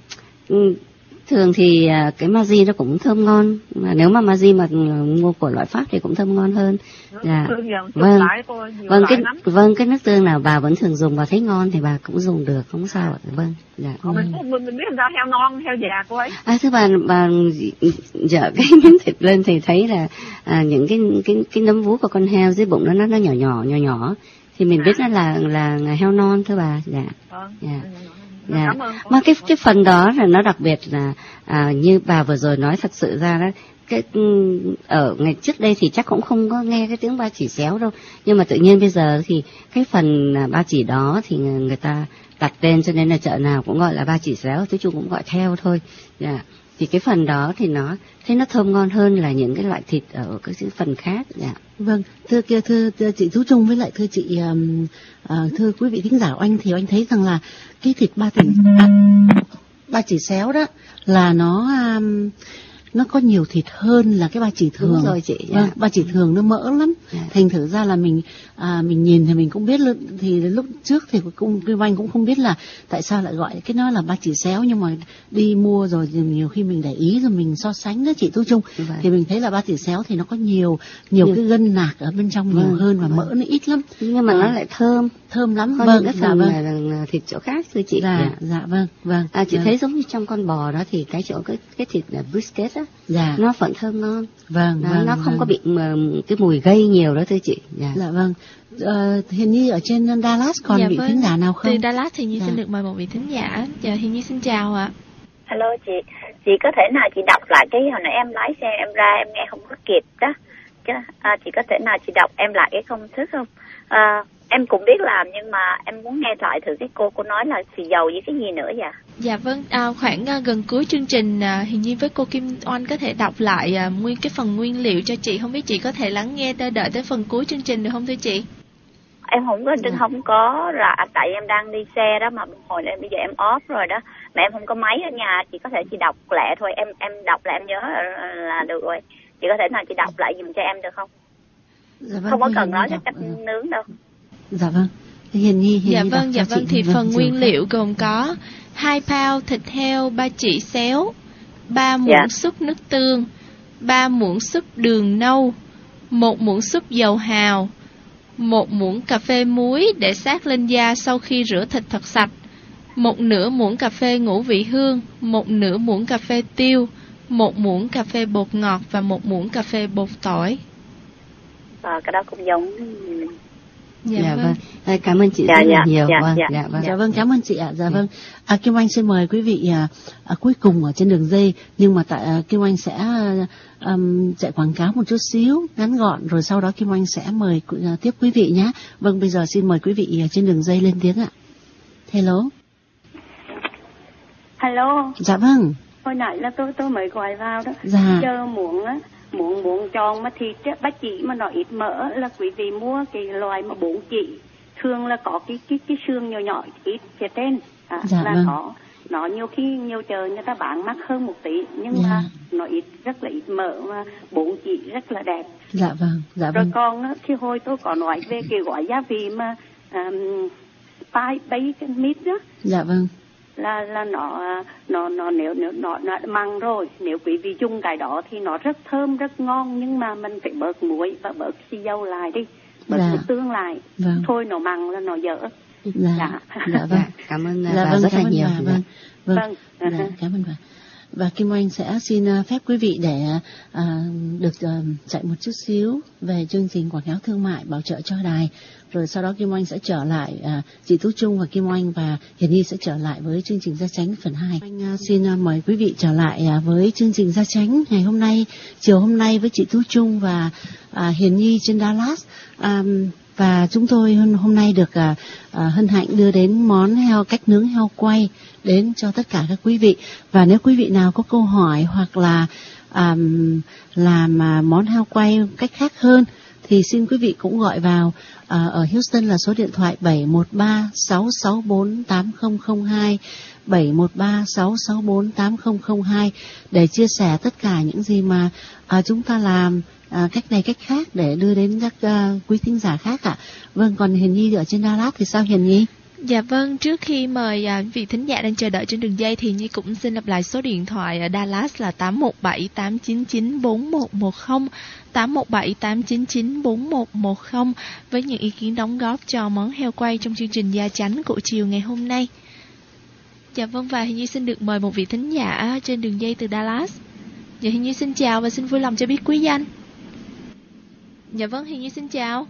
ừ, thường thì à, cái Maggi nó cũng thơm ngon, mà nếu mà Maggi mà mua của loại Pháp thì cũng thơm ngon hơn. Dạ. Tương nhiều, Vâng. lại cô ơi, nhiều Vâng, loại cái lắm. vâng cái nước tương nào bà vẫn thường dùng và thấy ngon thì bà cũng dùng được, không sao ạ. Vâng, dạ. Còn mình, mình, mình biết làm sao heo non, heo già cô ấy. À thưa bà, bà dở cái miếng thịt lên thì thấy là à, những cái cái cái nấm vú của con heo dưới bụng nó nó nó nhỏ nhỏ nhỏ nhỏ thì mình À. biết nó là là heo non thưa bà. Dạ. Vâng. Dạ. Dạ. Dạ. Cảm ơn cô. Mà cái cái phần đó là nó đặc biệt là à, như bà vừa rồi nói, thật sự ra đó cái ừ, ở ngày trước đây thì chắc cũng không có nghe cái tiếng ba chỉ xéo đâu, nhưng mà tự nhiên bây giờ thì cái phần à, ba chỉ đó thì người, người ta đặt tên cho nên là chợ nào cũng gọi là ba chỉ xéo, tôi chung cũng gọi theo thôi. Dạ. Thì cái phần đó thì nó thấy nó thơm ngon hơn là những cái loại thịt ở cái phần khác. Dạ. Vâng, thưa kia thưa, thưa chị Tú Trung với lại thưa chị um, uh, thưa quý vị thính giả anh thì anh thấy rằng là cái thịt ba chỉ à, ba chỉ xéo đó là nó um, nó có nhiều thịt hơn là cái ba chỉ thường. Đúng rồi chị. Dạ. Vâng, ba chỉ thường nó mỡ lắm. Dạ. Thành thử ra là mình à, mình nhìn thì mình cũng biết luôn, thì lúc trước thì cũng Kim Anh cũng không biết là tại sao lại gọi cái nó là ba chỉ xéo, nhưng mà đi mua rồi thì nhiều khi mình để ý rồi mình so sánh đó chị Tú Trung, Vâng. thì mình thấy là ba chỉ xéo thì nó có nhiều nhiều Nhưng- cái gân nạc ở bên trong nhiều Vâng, hơn và vâng. mỡ nó ít lắm. Nhưng mà Vâng. nó lại thơm Thơm lắm. hơn Vâng, những cái dạ phần vâng. là, là thịt chỗ khác thưa chị. Dạ, Dạ. dạ vâng, vâng. À, chị vâng. thấy giống như trong con bò đó thì cái chỗ cái cái thịt là brisket á, Dạ. nó vẫn thơm ngon. Vâng, Nó, vâng, nó không vâng. có bị mà, cái mùi gây nhiều đó thưa chị. Dạ. Dạ vâng. Ờ, hình như ở trên Dallas còn Dạ vị vâng. thính giả nào Từ không? Dallas thì Nhi Dạ. xin được mời một vị thính giả. Dạ thì Nhi xin chào ạ. Alo chị, chị có thể nào chị đọc lại cái hồi nãy em lái xe em ra em nghe không có kịp đó. Chứ, à, chị có thể nào chị đọc em lại cái công thức không? À, em cũng biết làm nhưng mà em muốn nghe lại thử cái cô cô nói là xì dầu với cái gì nữa vậy? Dạ vâng, à, khoảng à, gần cuối chương trình à, hình như với cô Kim Oanh có thể đọc lại à, nguyên cái phần nguyên liệu cho chị. Không biết chị có thể lắng nghe đợi, đợi tới phần cuối chương trình được không thưa chị? Em không có ừ. không có là tại em đang đi xe đó mà hồi này bây giờ em off rồi đó mà em không có máy ở nhà, chị có thể chị đọc lẹ thôi, em em đọc là em nhớ là, là được rồi. Chị có thể nào chị đọc lại dùm cho em được không? Dạ vâng, không có cần nói cái cách ừ. nướng đâu. Dạ vâng. Hiền Nhi, Hiền dạ Nhi vâng, dạ vâng thì phần vâng, nguyên liệu gồm có hai pound thịt heo ba chỉ xéo, ba muỗng dạ. súp nước tương, ba muỗng súp đường nâu, một muỗng súp dầu hào, một muỗng cà phê muối để sát lên da sau khi rửa thịt thật sạch, một nửa muỗng cà phê ngũ vị hương, một nửa muỗng cà phê tiêu, một muỗng cà phê bột ngọt và một muỗng cà phê bột tỏi. À, cái đó cũng giống. Dạ, dạ vâng. vâng. Cảm ơn chị dạ, rất dạ, là nhiều. Dạ, vâng. Dạ, dạ, vâng. dạ vâng, cảm ơn chị ạ. Dạ, dạ. vâng. À, Kim Oanh xin mời quý vị à, à, cuối cùng ở trên đường dây, nhưng mà tại à, Kim Oanh sẽ à, um, chạy quảng cáo một chút xíu ngắn gọn rồi sau đó Kim Oanh sẽ mời à, tiếp quý vị nhé. Vâng, bây giờ xin mời quý vị à, trên đường dây lên tiếng ạ. Hello. Hello. Dạ vâng. Hồi nãy là tôi tôi mới gọi vào đó. Dạ. Giờ muốn á muốn muốn tròn mà thịt á, bác chỉ mà nó ít mỡ là quý vị mua cái loại mà bốn chỉ, thường là có cái cái cái xương nhỏ nhỏ ít phía trên à, dạ, là vâng. nó nó nhiều khi nhiều chợ người ta bán mắc hơn một tí nhưng dạ. mà nó ít rất là ít mỡ mà bốn chỉ rất là đẹp. Dạ vâng, dạ rồi vâng. còn á, khi hồi tôi có nói về cái gói gia vị mà um, pie bacon meat đó. Dạ vâng. là là nó nó nó nếu nếu nó, nó mặn rồi, nếu quý vị dùng cái đó thì nó rất thơm rất ngon, nhưng mà mình phải bớt muối và bớt xì dầu lại đi, bớt dạ. nước tương lại. Vâng. Thôi nó mặn là nó dở. Dạ. Dạ. Dạ vâng. Cảm ơn dạ, bà vâng, rất là nhiều. Bà, vâng. Vâng. Vâng. Dạ, cảm ơn bà. Và Kim Oanh sẽ xin phép quý vị để à, được à, chạy một chút xíu về chương trình quảng cáo thương mại bảo trợ cho đài. Rồi sau đó Kim Oanh sẽ trở lại, à, chị Tú Trung và Kim Oanh và Hiền Nhi sẽ trở lại với chương trình Gia Chánh phần hai. Anh à, xin à, mời quý vị trở lại à, với chương trình Gia Chánh ngày hôm nay, chiều hôm nay với chị Tú Trung và à, Hiền Nhi trên Dallas. À, và chúng tôi hôm nay được à, à, hân hạnh đưa đến món heo cách nướng heo quay đến cho tất cả các quý vị. Và nếu quý vị nào có câu hỏi hoặc là à, làm à, món heo quay cách khác hơn thì xin quý vị cũng gọi vào à, ở Houston là số điện thoại bảy một ba sáu sáu bốn tám không không hai, bảy một ba sáu sáu bốn tám không không hai để chia sẻ tất cả những gì mà à, chúng ta làm à, cách này cách khác để đưa đến các à, quý thính giả khác ạ. À. Vâng, còn Hiền Nhi ở trên Dallas thì sao Hiền Nhi? Dạ vâng, trước khi mời à, vị thính giả đang chờ đợi trên đường dây thì Nhi cũng xin lặp lại số điện thoại ở Dallas là tám một bảy tám chín chín bốn một một không, tám một bảy tám chín chín bốn một một không với những ý kiến đóng góp cho món heo quay trong chương trình Gia Chánh của chiều ngày hôm nay. Dạ vâng, và Nhi xin được mời một vị thính giả trên đường dây từ Dallas. Dạ Nhi xin chào và xin vui lòng cho biết quý danh. Dạ vâng, Nhi xin chào.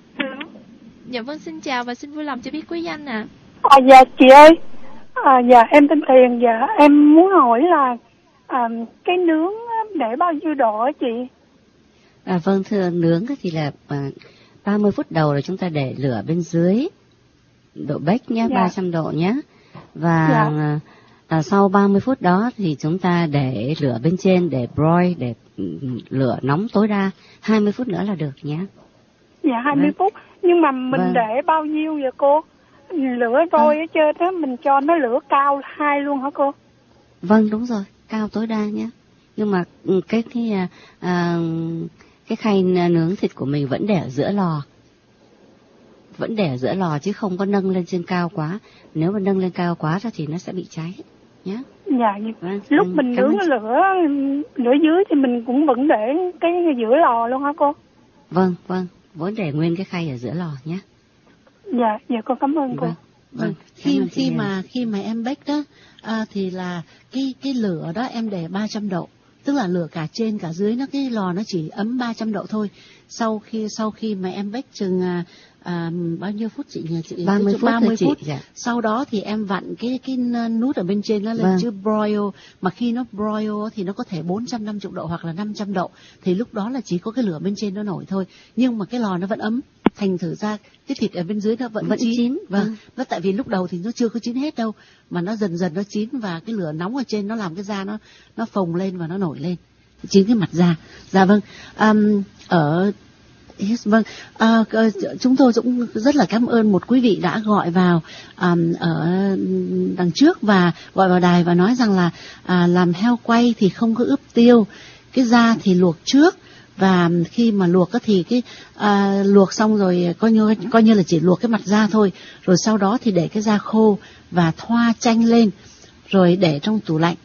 Dạ vâng, xin chào và xin vui lòng cho biết quý danh ạ. À. À, dạ chị ơi, à, dạ em tên Tiền, dạ em muốn hỏi là à, cái nướng để bao nhiêu độ hả chị? À, vâng, thưa nướng thì là à, ba mươi phút đầu là chúng ta để lửa bên dưới độ bake nhé, dạ. ba trăm độ nhé. Và dạ. à, sau ba mươi phút đó thì chúng ta để lửa bên trên để broil, để lửa nóng tối đa hai mươi phút nữa là được nhé. Dạ hai mươi phút. Nhưng mà mình vâng. để bao nhiêu vậy cô? Lửa rồi à. ở trên đó mình cho nó lửa cao hai luôn hả cô? Vâng đúng rồi, cao tối đa nhé. Nhưng mà cái cái à, cái khay nướng thịt của mình vẫn để ở giữa lò. Vẫn để ở giữa lò chứ không có nâng lên trên cao quá. Nếu mà nâng lên cao quá thì nó sẽ bị cháy nhé. Dạ, vâng. Lúc ừ, mình nướng lửa lửa dưới thì mình cũng vẫn để cái giữa lò luôn hả cô? Vâng, vâng. Vẫn để nguyên cái khay ở giữa lò nhé. Dạ, dạ con cảm ơn cô. Vâng, vâng. Khi khi mà khi mà em bake đó à, thì là cái cái lửa đó em để ba trăm độ, tức là lửa cả trên cả dưới, nó cái lò nó chỉ ấm ba trăm độ thôi. Sau khi sau khi mà em bake chừng à, à, bao nhiêu phút chị nhờ chị? ba mươi phút, ba mươi chị, phút. dạ. Sau đó thì em vặn cái cái nút ở bên trên nó lên Vâng. chữ broil, mà khi nó broil thì nó có thể bốn trăm năm mươi độ hoặc là năm trăm độ, thì lúc đó là chỉ có cái lửa bên trên nó nổi thôi, nhưng mà cái lò nó vẫn ấm, thành thử ra cái thịt ở bên dưới nó vẫn, Vẫn chín. chín. Vâng, Vâng. nó tại vì lúc đầu thì nó chưa có chín hết đâu, mà nó dần dần nó chín và cái lửa nóng ở trên nó làm cái da nó nó phồng lên và nó nổi lên, chín cái mặt da. Dạ vâng. Um, ở Yes, vâng, à, chúng tôi cũng rất là cảm ơn một quý vị đã gọi vào um, ở đằng trước và gọi vào đài và nói rằng là à, làm heo quay thì không có ướp tiêu, cái da thì luộc trước, và khi mà luộc thì cái à, luộc xong rồi coi như coi như là chỉ luộc cái mặt da thôi, rồi sau đó thì để cái da khô và thoa chanh lên rồi để trong tủ lạnh.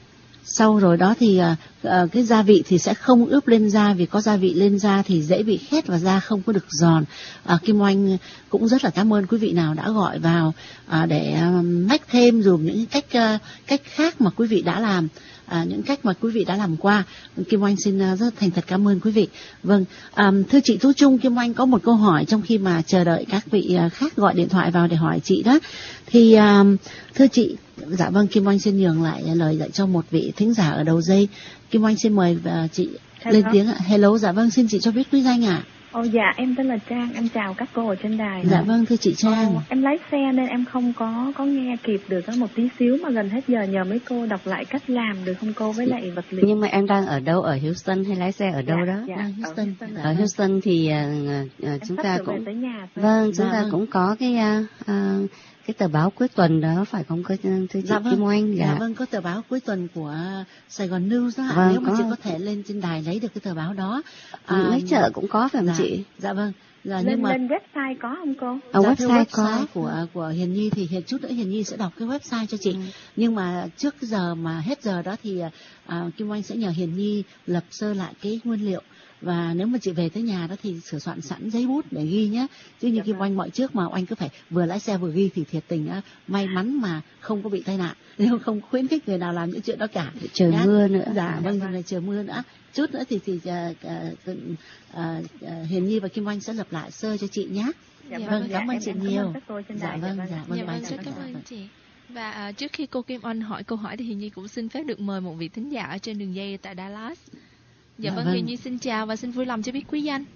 Sau rồi đó thì uh, uh, cái gia vị thì sẽ không ướp lên da, vì có gia vị lên da thì dễ bị khét và da không có được giòn. Uh, Kim Oanh cũng rất là cảm ơn quý vị nào đã gọi vào uh, để uh, mách thêm dùm những cách uh, cách khác mà quý vị đã làm. À, những cách mà quý vị đã làm qua. Kim Oanh xin uh, rất thành thật cảm ơn quý vị. Vâng, um, thưa chị Tú Trung, Kim Oanh có một câu hỏi trong khi mà chờ đợi các vị uh, khác gọi điện thoại vào để hỏi chị đó. Thì um, thưa chị, dạ vâng, Kim Oanh xin nhường lại lời dạy cho một vị thính giả ở đầu dây. Kim Oanh xin mời uh, chị Hello. lên tiếng ạ. Hello, dạ vâng, xin chị cho biết quý danh ạ. Ồ dạ, em tên là Trang, em chào các cô ở trên đài. Dạ vâng, thưa chị Trang. Ồ, em lái xe nên em không có có nghe kịp được có một tí xíu, mà gần hết giờ nhờ mấy cô đọc lại cách làm được không cô, với lại vật liệu. Nhưng mà em đang ở đâu, ở Houston hay lái xe ở đâu dạ, đó? Dạ, Đang Houston. ở Houston. Ở Houston thì uh, uh, chúng ta cũng tới nhà, vâng, chúng dạ, ta vâng. cũng có cái uh, uh, cái tờ báo cuối tuần đó, phải không có thưa chị Dạ vâng. Kim Oanh? Dạ. Dạ. dạ vâng, có tờ báo cuối tuần của Sài Gòn News đó ạ. Vâng, Nếu mà có. chị có thể lên trên đài lấy được cái tờ báo đó. Những cái chợ cũng có phải không dạ, chị? Dạ vâng. Dạ, lên nhưng mà lên website có không cô? Ở dạ, website website có. của của Hiền Nhi thì hiện chút nữa Hiền Nhi sẽ đọc cái website cho chị. Ừ. Nhưng mà trước cái giờ mà hết giờ đó thì à, Kim Oanh sẽ nhờ Hiền Nhi lập sơ lại cái nguyên liệu, và nếu mà chị về tới nhà đó thì sửa soạn sẵn giấy bút để ghi nhé. Chứ như Kim Oanh mọi trước mà Oanh cứ phải vừa lái xe vừa ghi thì thiệt tình á, may mắn mà không có bị tai nạn. Nếu không khuyến khích người nào làm những chuyện đó cả. Trời nhá. mưa nữa. Dạ vâng, là trời mưa nữa. Chút nữa thì thì uh, uh, uh, uh, Hiền Nhi và Kim Oanh sẽ lập lại sơ cho chị nhé. Dạ, Dạ, vâng, vâng, dạ, cảm ơn em- chị em cảm nhiều. ơn các cô trên Dạ đài. vâng, Dạ, dạ vâng. vâng, Dạ vâng, bye, rất dạ, cảm dạ, ơn vâng. chị. Và à, trước khi cô Kim Oanh hỏi câu hỏi thì Hiền Nhi cũng xin phép được mời một vị thính giả ở trên đường dây tại Dallas. Dạ, Dạ vâng, vâng. Hiền Nhi xin chào và xin vui lòng cho biết quý danh.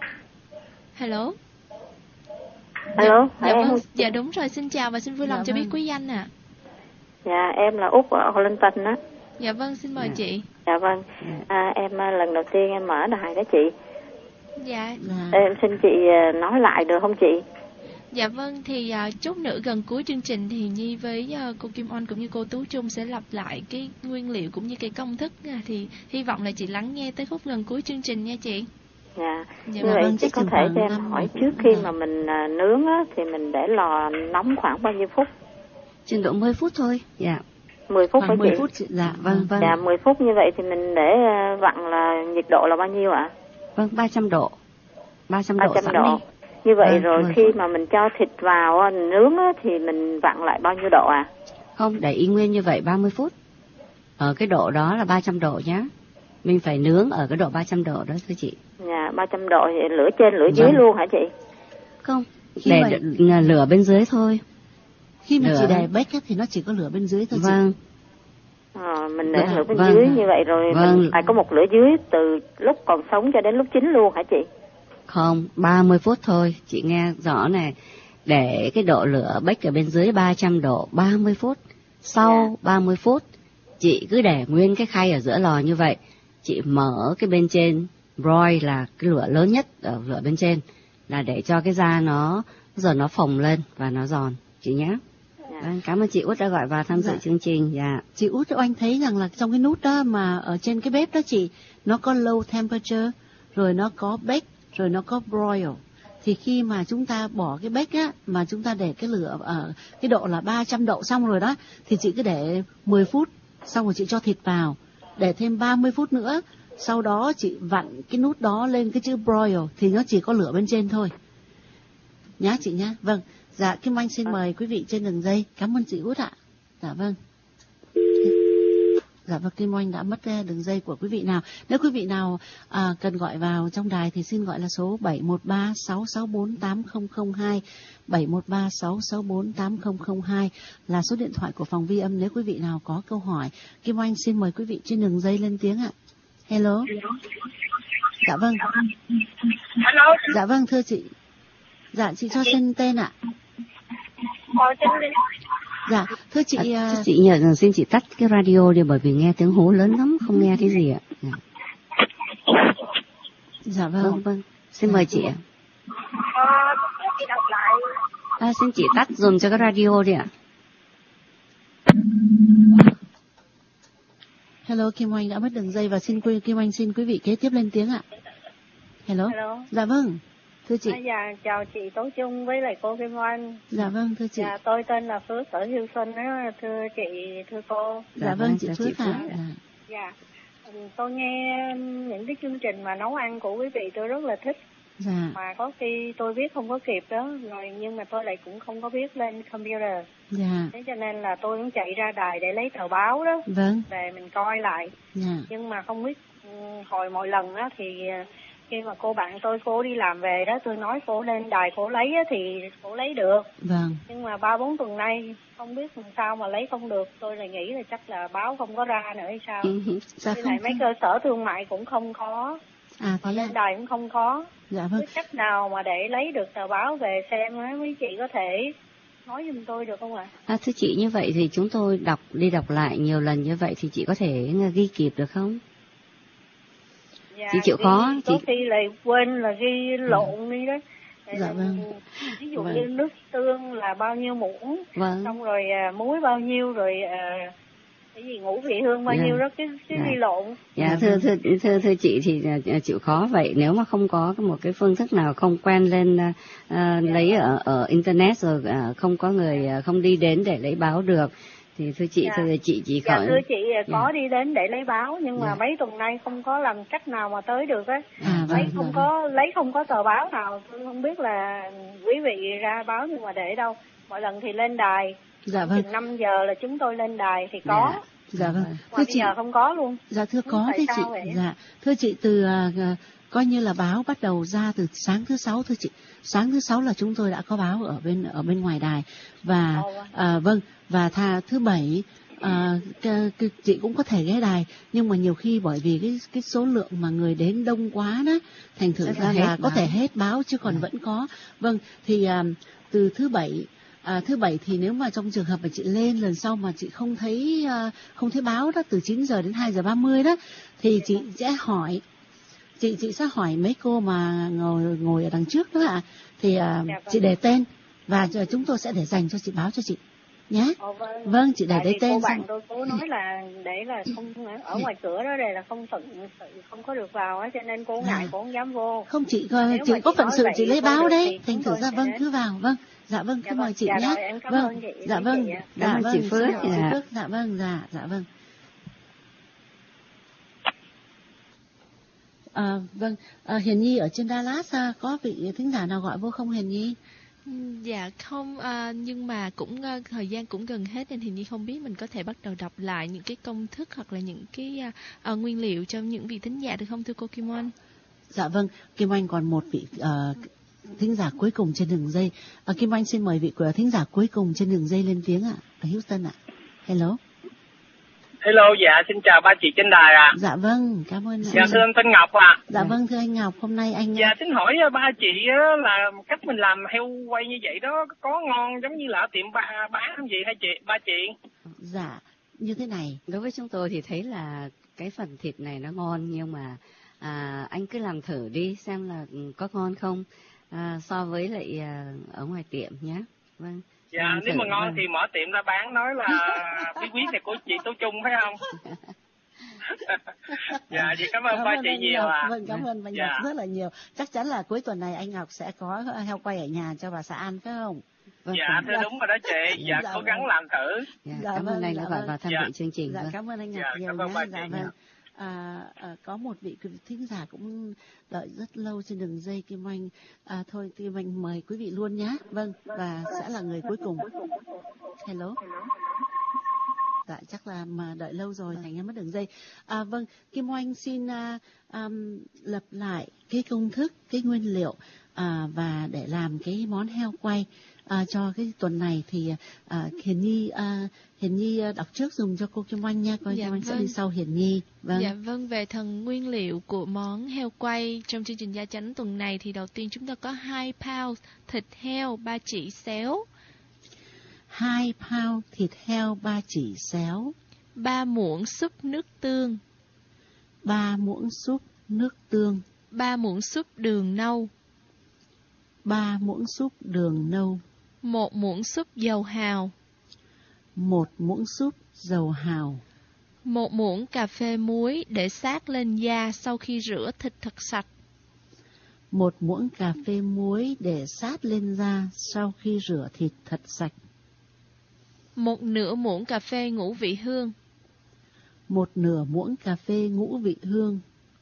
Hello. Alo, Dạ, em vâng, không- dạ đúng rồi, xin chào và xin vui lòng Dạ cho biết vâng. quý danh ạ. Dạ, em là Út ở Hollanton á. Dạ vâng, xin mời chị. Dạ vâng, à, em à, lần đầu tiên em mở đài đó chị. Dạ. Dạ. Em xin chị à, nói lại được không chị? Dạ vâng, thì à, chút nữa gần cuối chương trình thì Hiền Nhi với à, cô Kim Oanh cũng như cô Tú Trung sẽ lặp lại cái nguyên liệu cũng như cái công thức à, thì hy vọng là chị lắng nghe tới khúc gần cuối chương trình nha chị. Dạ, Dạ như vâng, vậy vâng, chị chắc có chừng thể khoảng cho em năm hỏi phút. trước khi Dạ. mà mình à, nướng á, thì mình để lò nóng khoảng bao nhiêu phút? Chừng độ mười phút thôi. Dạ. mười phút hả Khoảng mười chị? phút chị. Dạ Vâng, vâng. Dạ, mười phút như vậy thì mình để à, vặn là nhiệt độ là bao nhiêu ạ? Vâng, ba trăm độ. ba trăm ba độ trăm sẵn độ. đi. Như vậy Vâng, rồi mười khi phút. mà mình cho thịt vào á, nướng á, thì mình vặn lại bao nhiêu độ à? Không, để y nguyên như vậy ba mươi phút. Ở cái độ đó là ba trăm độ nhá. Mình phải nướng ở cái độ ba trăm độ đó thưa chị. Dạ, ba trăm độ thì lửa trên lửa dưới Vâng. luôn hả chị? Không, Khi để mà- đ- lửa bên dưới thôi. Khi mà Lửa. chị đè bếp á, thì nó chỉ có lửa bên dưới thôi chị. Vâng. Ờ, mình để Vâng, lửa bên vâng. dưới như vậy rồi Vâng. mình phải có một lửa dưới từ lúc còn sống cho đến lúc chín luôn hả chị? Không, ba mươi phút thôi, chị nghe rõ này. Để cái độ lửa bếp ở bên dưới ba trăm độ, ba mươi phút. Sau ba mươi phút, chị cứ để nguyên cái khay ở giữa lò như vậy. Chị mở cái bên trên, broil là cái lửa lớn nhất ở lửa bên trên. Là để cho cái da nó, giờ nó phồng lên và nó giòn, chị nhé. Vâng, cảm ơn chị Út đã gọi vào tham dự Dạ. chương trình. Dạ. Chị Út, anh thấy rằng là trong cái nút đó mà ở trên cái bếp đó chị, nó có low temperature, rồi nó có bake, rồi nó có broil. Thì khi mà chúng ta bỏ cái bake á, mà chúng ta để cái lửa ở cái độ là ba trăm độ xong rồi đó, thì chị cứ để mười phút, xong rồi chị cho thịt vào, để thêm ba mươi phút nữa, sau đó chị vặn cái nút đó lên cái chữ broil, thì nó chỉ có lửa bên trên thôi. Nhá chị nhá. Vâng. Dạ, Kim Anh xin mời quý vị trên đường dây. Cảm ơn chị Út ạ. Dạ vâng. Dạ vâng, Kim Oanh đã mất đường dây của quý vị nào. Nếu quý vị nào à, cần gọi vào trong đài thì xin gọi là số bảy một ba sáu sáu bốn tám không không hai, bảy một ba sáu sáu bốn tám không không hai là số điện thoại của phòng Vi âm nếu quý vị nào có câu hỏi. Kim Oanh xin mời quý vị trên đường dây lên tiếng ạ. Hello. Dạ vâng. Hello. Dạ vâng, thưa chị. Dạ, chị cho xin tên ạ. Dạ, thưa chị... À, thưa chị nhờ xin chị tắt cái radio đi bởi vì nghe tiếng hú lớn lắm, không nghe cái gì ạ. Dạ, dạ vâng. Vâng, vâng. Xin mời chị ạ. À, chị đọc lại. À, xin chị tắt dùm cho cái radio đi ạ. Hello, Kim Oanh đã mất đường dây và xin quý Kim Oanh xin quý vị kế tiếp lên tiếng ạ. Hello. Hello. Dạ vâng. Thưa chị. À, dạ, chào chị Tố Trung với lại cô Kim Oanh. Dạ vâng, thưa chị. Dạ, tôi tên là Phước ở Hiêu Xuân đó, thưa chị, thưa cô. Dạ, dạ vâng, chị Phước ạ. Dạ. Dạ, tôi nghe những cái chương trình mà nấu ăn của quý vị tôi rất là thích. Dạ. Mà có khi tôi viết không có kịp đó, rồi nhưng mà tôi lại cũng không có viết lên computer. Dạ. Thế cho nên là tôi cũng chạy ra đài để lấy tờ báo đó. Vâng. Để mình coi lại. Dạ. Nhưng mà không biết hồi mọi lần á thì khi mà cô bạn tôi cô đi làm về đó, tôi nói cô lên đài cô lấy á, thì cô lấy được. Vâng. Nhưng mà ba bốn tuần nay không biết làm sao mà lấy không được, tôi lại nghĩ là chắc là báo không có ra nữa hay sao. Ừ, dạ với lại mấy cơ sở thương mại cũng không có, à, mà lên đài cũng không có. Dạ vâng. Cái cách nào mà để lấy được tờ báo về xem á, mấy chị có thể nói giùm tôi được không ạ? À, thưa chị, như vậy thì chúng tôi đọc đi đọc lại nhiều lần như vậy thì chị có thể ghi kịp được không? Dạ, chị chịu ghi, khó có chị... khi lại quên là ghi lộn đi đó. Dạ vâng. Ví dụ vâng. như nước tương là bao nhiêu muỗng, vâng. xong rồi à, muối bao nhiêu, rồi à, cái gì ngũ vị hương bao dạ. nhiêu đó, cái cái dạ. ghi lộn. Dạ, thưa thưa thưa thưa chị thì uh, chịu khó vậy. Nếu mà không có một cái phương thức nào không quen lên uh, dạ. lấy ở ở internet rồi uh, không có người uh, không đi đến để lấy báo được thì thưa chị, dạ. thưa chị chỉ dạ, khỏi. Thưa chị có dạ. đi đến để lấy báo nhưng mà dạ. mấy tuần nay không có làm cách nào mà tới được á. À, lấy vâng, không vâng. có lấy không có tờ báo nào, tôi không biết là quý vị ra báo nhưng mà để đâu. Mọi lần thì lên đài. Dạ vâng. Chừng năm giờ là chúng tôi lên đài thì có. Dạ. Dạ vâng. Mà bây giờ không có luôn. Dạ thưa có thưa chị. Vậy? Dạ thưa chị, từ uh, coi như là báo bắt đầu ra từ sáng thứ sáu thưa chị. Sáng thứ sáu là chúng tôi đã có báo ở bên ở bên ngoài đài và uh, vâng và tha thứ bảy À, cái, cái, chị cũng có thể ghé đài nhưng mà nhiều khi bởi vì cái cái số lượng mà người đến đông quá đó thành thử ra là có thể hết báo chứ còn à. vẫn có. Vâng thì à, từ thứ bảy à, thứ bảy thì nếu mà trong trường hợp mà chị lên lần sau mà chị không thấy à, không thấy báo đó từ chín giờ đến hai giờ ba mươi đó thì chị sẽ hỏi chị chị sẽ hỏi mấy cô mà ngồi ngồi ở đằng trước đó ạ. Thì à, dạ, vâng. chị để tên và chúng tôi sẽ để dành cho chị báo cho chị nhé. Ồ, vâng. vâng chị để đấy tên cô bạn xong. tôi cố nói là để là không ở ngoài cửa đó đây là không phận sự không có được vào á cho nên cô ngại à. cô không dám vô. Không chị coi chị có phận sự chị lấy báo đấy thành thử ra vâng cứ vào vâng dạ vâng dạ cứ vâng. mời chị dạ nhé. Rồi, em cảm vâng ơn chị. dạ vâng chị dạ vâng chị Phước chị dạ. Phước dạ vâng dạ dạ vâng. À, vâng à, Hiền Nhi ở trên Dallas à, có vị thính giả nào gọi vô không Hiền Nhi? Dạ không, à, nhưng mà cũng à, thời gian cũng gần hết nên Hiền Nhi không biết mình có thể bắt đầu đọc lại những cái công thức hoặc là những cái à, à, nguyên liệu cho những vị thính giả được không thưa cô Kim Oanh? Dạ vâng, Kim Oanh còn một vị uh, thính giả cuối cùng trên đường dây. Uh, Kim Oanh xin mời vị của thính giả cuối cùng trên đường dây lên tiếng ạ. Ở Houston ạ. Hello. Hello, dạ, xin chào ba chị trên đài ạ. À. Dạ vâng, cảm ơn. Dạ, thưa anh Tân Ngọc ạ. À. Dạ vâng, thưa anh Ngọc, hôm nay anh... Dạ, xin hỏi ba chị là cách mình làm heo quay như vậy đó có ngon giống như là ở tiệm ba bán không gì hay chị, ba chị? Dạ, như thế này. Đối với chúng tôi thì thấy là cái phần thịt này nó ngon nhưng mà à, anh cứ làm thử đi xem là có ngon không à, so với lại à, ở ngoài tiệm nhé. Vâng. Dạ, làm nếu thử, mà ngon vâng. thì mở tiệm ra bán nói là bí quyết này của chị Tố Trung phải không? Dạ, chị cảm ơn cảm ba chị nhiều ạ. À. Vâng, cảm ơn bà dạ. Ngọc rất là nhiều. Chắc chắn là cuối tuần này anh Ngọc sẽ có heo quay ở nhà cho bà xã ăn phải không? Vâng, dạ, thưa đúng rồi đó chị. Dạ, dạ cố vâng. gắng làm thử. Dạ, dạ, cảm ơn anh đã gọi vào tham dự chương trình. Dạ, cảm ơn anh Ngọc dạ, nhiều nhé. Dạ, vâng. À, à, có một vị thính giả cũng đợi rất lâu trên đường dây Kim Oanh. À, thôi Kim Oanh mời quý vị luôn nhé. Vâng, và sẽ là người cuối cùng. Hello. Dạ, chắc là mà đợi lâu rồi, thành ra mất đường dây. À, vâng, Kim Oanh xin uh, um, lập lại cái công thức, cái nguyên liệu uh, và để làm cái món heo quay uh, cho cái tuần này thì uh, Hiền Nhi uh, Hiền Nhi uh, đọc trước dùng cho cô Kim Oanh nha, cô Dạ, Kim Oanh vâng. sẽ đi sau Hiền Nhi. Vâng. Dạ vâng, về phần nguyên liệu của món heo quay trong chương trình Gia Chánh tuần này thì đầu tiên chúng ta có hai pound thịt heo ba chỉ xéo, hai pound thịt heo ba chỉ xéo, ba muỗng súp nước tương, ba muỗng súp nước tương, ba muỗng súp đường nâu, ba muỗng súp đường nâu, một muỗng súp dầu hào, một muỗng súp dầu hào, một muỗng cà phê muối để sát lên da sau khi rửa thịt thật sạch, một muỗng cà phê muối để sát lên da sau khi rửa thịt thật sạch, một nửa muỗng cà phê ngũ vị hương, một nửa muỗng cà phê ngũ vị hương,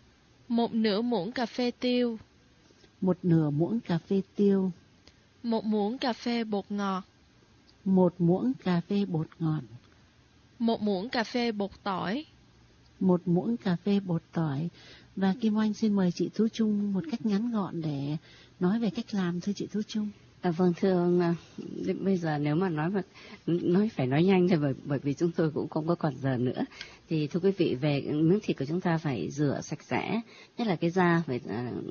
một nửa muỗng cà phê tiêu, một nửa muỗng cà phê tiêu, một muỗng cà phê bột ngọt, một muỗng cà phê bột ngọt, một muỗng cà phê bột tỏi, một muỗng cà phê bột tỏi. Và Kim Oanh xin mời chị Thu Trung một cách ngắn gọn để nói về cách làm, thưa chị Thu Trung. À, vâng, thưa ông, bây giờ nếu mà nói mà nói phải nói nhanh thôi, bởi bởi vì chúng tôi cũng không có còn giờ nữa. Thì thưa quý vị, về miếng thịt của chúng ta phải rửa sạch sẽ, nhất là cái da phải uh,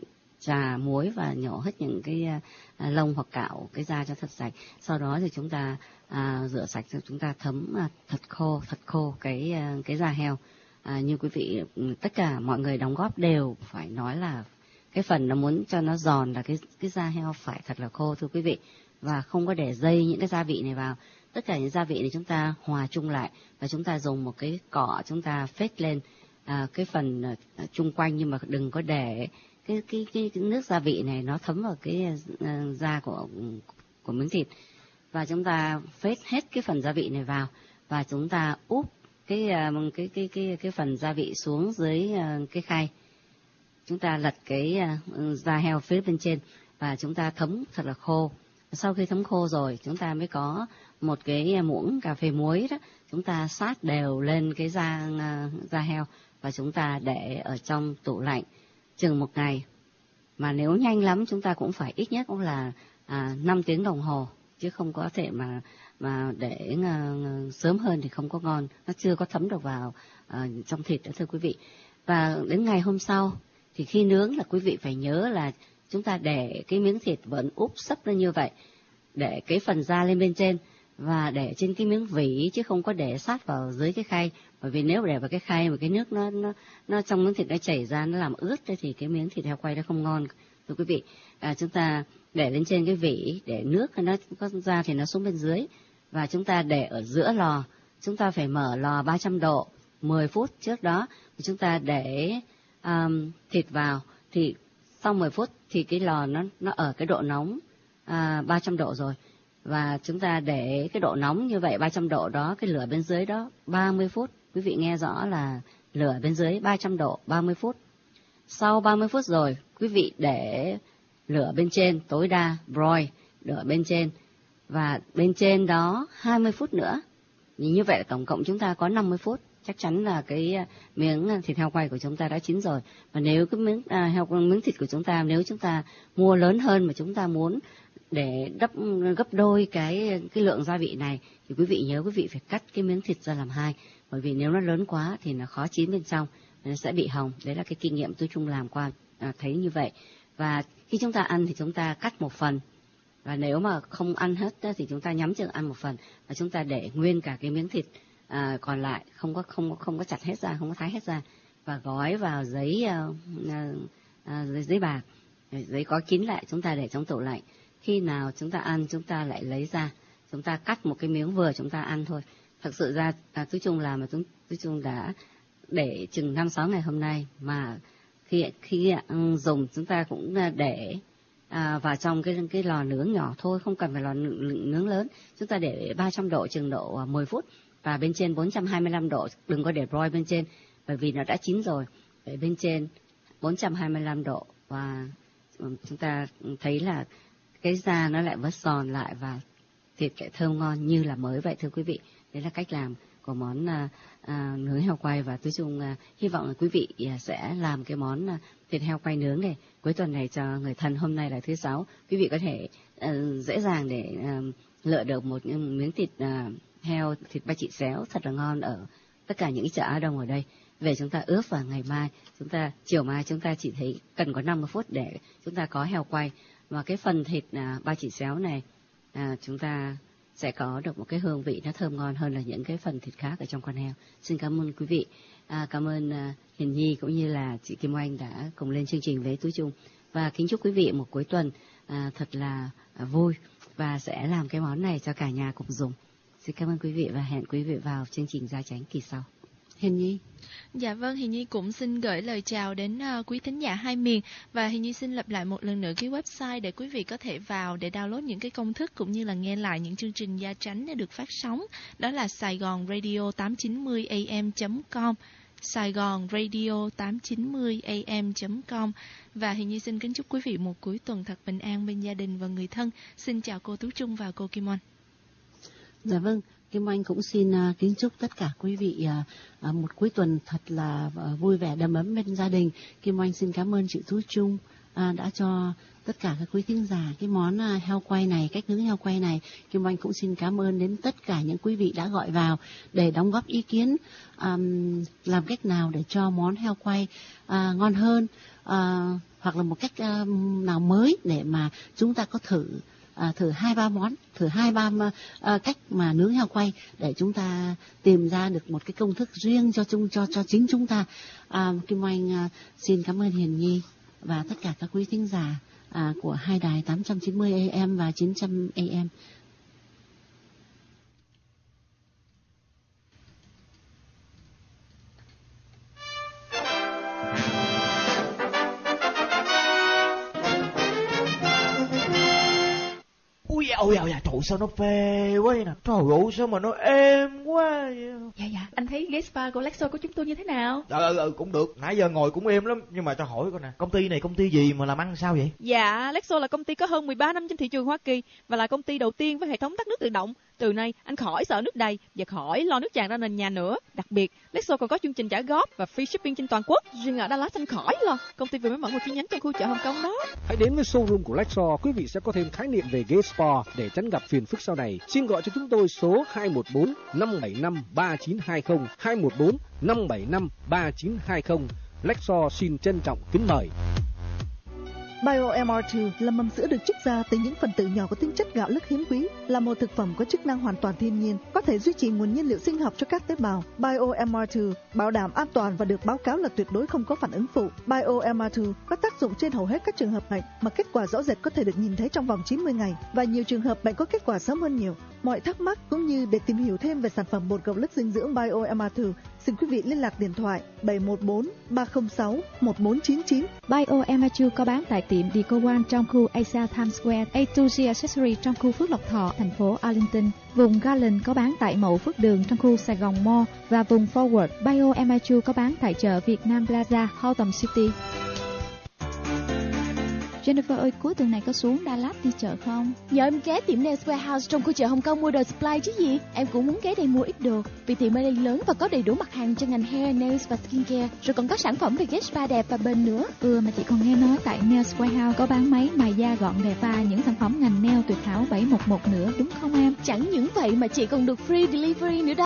trà muối và nhổ hết những cái uh, lông hoặc cạo cái da cho thật sạch. Sau đó thì chúng ta uh, rửa sạch rồi chúng ta thấm uh, thật khô, thật khô cái uh, cái da heo. À, như quý vị, tất cả mọi người đóng góp đều phải nói là cái phần nó muốn cho nó giòn là cái cái da heo phải thật là khô, thưa quý vị, và không có để dây những cái gia vị này vào. Tất cả những gia vị này chúng ta hòa chung lại và chúng ta dùng một cái cọ chúng ta phết lên à, cái phần à, chung quanh, nhưng mà đừng có để cái cái cái, cái nước gia vị này nó thấm vào cái à, da của của miếng thịt, và chúng ta phết hết cái phần gia vị này vào và chúng ta úp cái cái cái cái cái phần gia vị xuống dưới cái khay. Chúng ta lật cái da heo phía bên trên và chúng ta thấm thật là khô. Sau khi thấm khô rồi, chúng ta mới có một cái muỗng cà phê muối đó, chúng ta sát đều lên cái da da heo và chúng ta để ở trong tủ lạnh chừng một ngày. Mà nếu nhanh lắm chúng ta cũng phải ít nhất cũng là à, năm tiếng đồng hồ, chứ không có thể mà mà để uh, sớm hơn thì không có ngon, nó chưa có thấm được vào uh, trong thịt đó, thưa quý vị. Và đến ngày hôm sau thì khi nướng là quý vị phải nhớ là chúng ta để cái miếng thịt vẫn úp sấp lên như vậy, để cái phần da lên bên trên và để trên cái miếng vỉ, chứ không có để sát vào dưới cái khay. Bởi vì nếu để vào cái khay mà cái nước nó nó nó trong miếng thịt nó chảy ra, nó làm ướt thì cái miếng thịt heo quay nó không ngon, thưa quý vị. À, chúng ta để lên trên cái vỉ để nước nó có ra thì nó xuống bên dưới, và chúng ta để ở giữa lò. Chúng ta phải mở lò ba trăm độ mười phút trước đó, chúng ta để um, thịt vào, thì sau mười phút thì cái lò nó nó ở cái độ nóng à, ba trăm độ rồi, và chúng ta để cái độ nóng như vậy ba trăm độ đó, cái lửa bên dưới đó ba mươi phút. Quý vị nghe rõ là lửa bên dưới ba trăm độ ba mươi phút. Sau ba mươi phút rồi, quý vị để lửa bên trên tối đa, broil, lửa bên trên, và bên trên đó hai mươi phút nữa. Như vậy là tổng cộng chúng ta có năm mươi phút. Chắc chắn là cái miếng thịt heo quay của chúng ta đã chín rồi. Và nếu cái miếng à, heo miếng thịt của chúng ta, nếu chúng ta mua lớn hơn mà chúng ta muốn để đắp gấp đôi cái cái lượng gia vị này, thì quý vị nhớ quý vị phải cắt cái miếng thịt ra làm hai. Bởi vì nếu nó lớn quá thì nó khó chín bên trong, nó sẽ bị hỏng. Đấy là cái kinh nghiệm tôi chung làm qua à, thấy như vậy. Và khi chúng ta ăn thì chúng ta cắt một phần, và nếu mà không ăn hết thì chúng ta nhắm chừng ăn một phần, và chúng ta để nguyên cả cái miếng thịt à, còn lại, không có không có không có chặt hết ra, không có thái hết ra, và gói vào giấy uh, uh, giấy, giấy bạc, giấy có kín lại, chúng ta để trong tủ lạnh. Khi nào chúng ta ăn chúng ta lại lấy ra, chúng ta cắt một cái miếng vừa chúng ta ăn thôi. Thật sự ra à, tôi chung làm mà chúng tôi chung đã để chừng năm sáu ngày hôm nay, mà khi khi uh, dùng chúng ta cũng để À, vào trong cái cái lò nướng nhỏ thôi, không cần phải lò nướng, nướng lớn. Chúng ta để ba trăm độ chừng độ uh, mười phút, và bên trên bốn trăm hai mươi lăm độ, đừng có để broil bên trên, bởi vì nó đã chín rồi. Để bên trên bốn trăm hai mươi lăm độ, và um, chúng ta thấy là cái da nó lại vớt giòn lại và thịt lại thơm ngon như là mới vậy, thưa quý vị. Đấy là cách làm của món à, à, nướng heo quay, và tôi chung à, hy vọng là quý vị à, sẽ làm cái món à, thịt heo quay nướng này cuối tuần này cho người thân. Hôm nay là thứ sáu, quý vị có thể à, dễ dàng để à, lựa được một miếng thịt à, heo, thịt ba chỉ xéo thật là ngon ở tất cả những chợ Á Đông ở đây. Về chúng ta ướp, và ngày mai chúng ta chiều mai chúng ta chỉ thấy cần có năm mươi phút để chúng ta có heo quay. Và cái phần thịt à, ba chỉ xéo này à, chúng ta sẽ có được một cái hương vị nó thơm ngon hơn là những cái phần thịt khác ở trong con heo. Xin cảm ơn quý vị, à, cảm ơn à, Hiền Nhi cũng như là chị Kim Oanh đã cùng lên chương trình với Tú Chung, và kính chúc quý vị một cuối tuần à, thật là à, vui, và sẽ làm cái món này cho cả nhà cùng dùng. Xin cảm ơn quý vị và hẹn quý vị vào chương trình Gia Chánh kỳ sau. Hiền Nhi. Dạ vâng, Hiền Nhi cũng xin gửi lời chào đến uh, quý thính giả hai miền, và Hiền Nhi xin lặp lại một lần nữa cái website để quý vị có thể vào để download những cái công thức cũng như là nghe lại những chương trình Gia Chánh đã được phát sóng. Đó là saigon radio tám chín mươi a m chấm com, saigon radio tám chín mươi a m chấm com. Và Hiền Nhi xin kính chúc quý vị một cuối tuần thật bình an bên gia đình và người thân. Xin chào cô Tú Trung và cô Kim Oanh. Dạ vâng, Kim Oanh cũng xin uh, kính chúc tất cả quý vị uh, uh, một cuối tuần thật là uh, vui vẻ đầm ấm bên gia đình. Kim Oanh xin cảm ơn chị Tú Trung uh, đã cho tất cả các quý thính giả cái món uh, heo quay này, cách nướng heo quay này. Kim Oanh cũng xin cảm ơn đến tất cả những quý vị đã gọi vào để đóng góp ý kiến um, làm cách nào để cho món heo quay uh, ngon hơn, uh, hoặc là một cách uh, nào mới để mà chúng ta có thử À, thử hai ba món, thử hai ba à, cách mà nướng heo quay để chúng ta tìm ra được một cái công thức riêng cho chúng cho cho chính chúng ta. À, Kim Oanh à, xin cảm ơn Hiền Nhi và tất cả các quý thính giả à, của hai đài tám trăm chín mươi a m và chín trăm a m. Ui ôi ôi, trời sao nó phê quá vậy nè. Trời ơi sao mà nó êm quá vậy. Dạ dạ, anh thấy ghế spa của Lexo của chúng tôi như thế nào? Ờ ờ cũng được, nãy giờ ngồi cũng êm lắm. Nhưng mà cho hỏi coi nè, công ty này công ty gì mà làm ăn sao vậy? Dạ, Lexo là công ty có hơn mười ba năm trên thị trường Hoa Kỳ và là công ty đầu tiên với hệ thống tắt nước tự động. Từ nay anh khỏi sợ nước đầy và khỏi lo nước tràn ra nền nhà nữa. Đặc biệt, Lexo còn có chương trình trả góp và free shipping trên toàn quốc. Riêng ở Dallas anh khỏi lo. Công ty vừa mới mở một chi nhánh trong khu chợ Hồng Kông đó. Hãy đến với showroom của Lexo, quý vị sẽ có thêm khái niệm về ghế spa để tránh gặp phiền phức sau này. Xin gọi cho chúng tôi số hai một bốn năm bảy năm ba chín hai không, hai một bốn năm bảy năm ba chín hai không. Lexo xin trân trọng kính mời. BioM R hai là mầm sữa được chiết ra từ những phần tử nhỏ có tính chất gạo lứt hiếm quý, là một thực phẩm có chức năng hoàn toàn thiên nhiên, có thể duy trì nguồn nhiên liệu sinh học cho các tế bào. BioM R hai bảo đảm an toàn và được báo cáo là tuyệt đối không có phản ứng phụ. BioM R hai có tác dụng trên hầu hết các trường hợp bệnh, mà kết quả rõ rệt có thể được nhìn thấy trong vòng chín mươi ngày, và nhiều trường hợp bệnh có kết quả sớm hơn nhiều. Mọi thắc mắc cũng như để tìm hiểu thêm về sản phẩm bột gạo lứt dinh dưỡng BioM R hai, xin quý vị liên lạc điện thoại bảy một bốn ba không sáu một bốn chín chín. BioM R hai có bán tại tiệm Deco One trong khu Asia Times Square, A hai G Accessory trong khu Phước Lộc Thọ, thành phố Arlington. Vùng Garland có bán tại Mậu Phước Đường trong khu Sài Gòn Mall, và vùng Forward BioM R hai có bán tại chợ Việt Nam Plaza, Haltom City. Jennifer ơi, cuối tuần này có xuống Dallas đi chợ không? Giờ em ghé tiệm Nails Warehouse trong khu chợ Hồng Kông mua đồ supply chứ gì. Em cũng muốn ghé đây mua ít đồ, vì tiệm ở đây lớn và có đầy đủ mặt hàng cho ngành hair, nails và skincare. Rồi còn có sản phẩm về ghế spa đẹp và bền nữa. Ừ, mà chị còn nghe nói tại Nails Warehouse có bán máy mài da gọn đẹp và những sản phẩm ngành nail tuyệt hảo bảy một một nữa, đúng không em? Chẳng những vậy mà chị còn được free delivery nữa đó.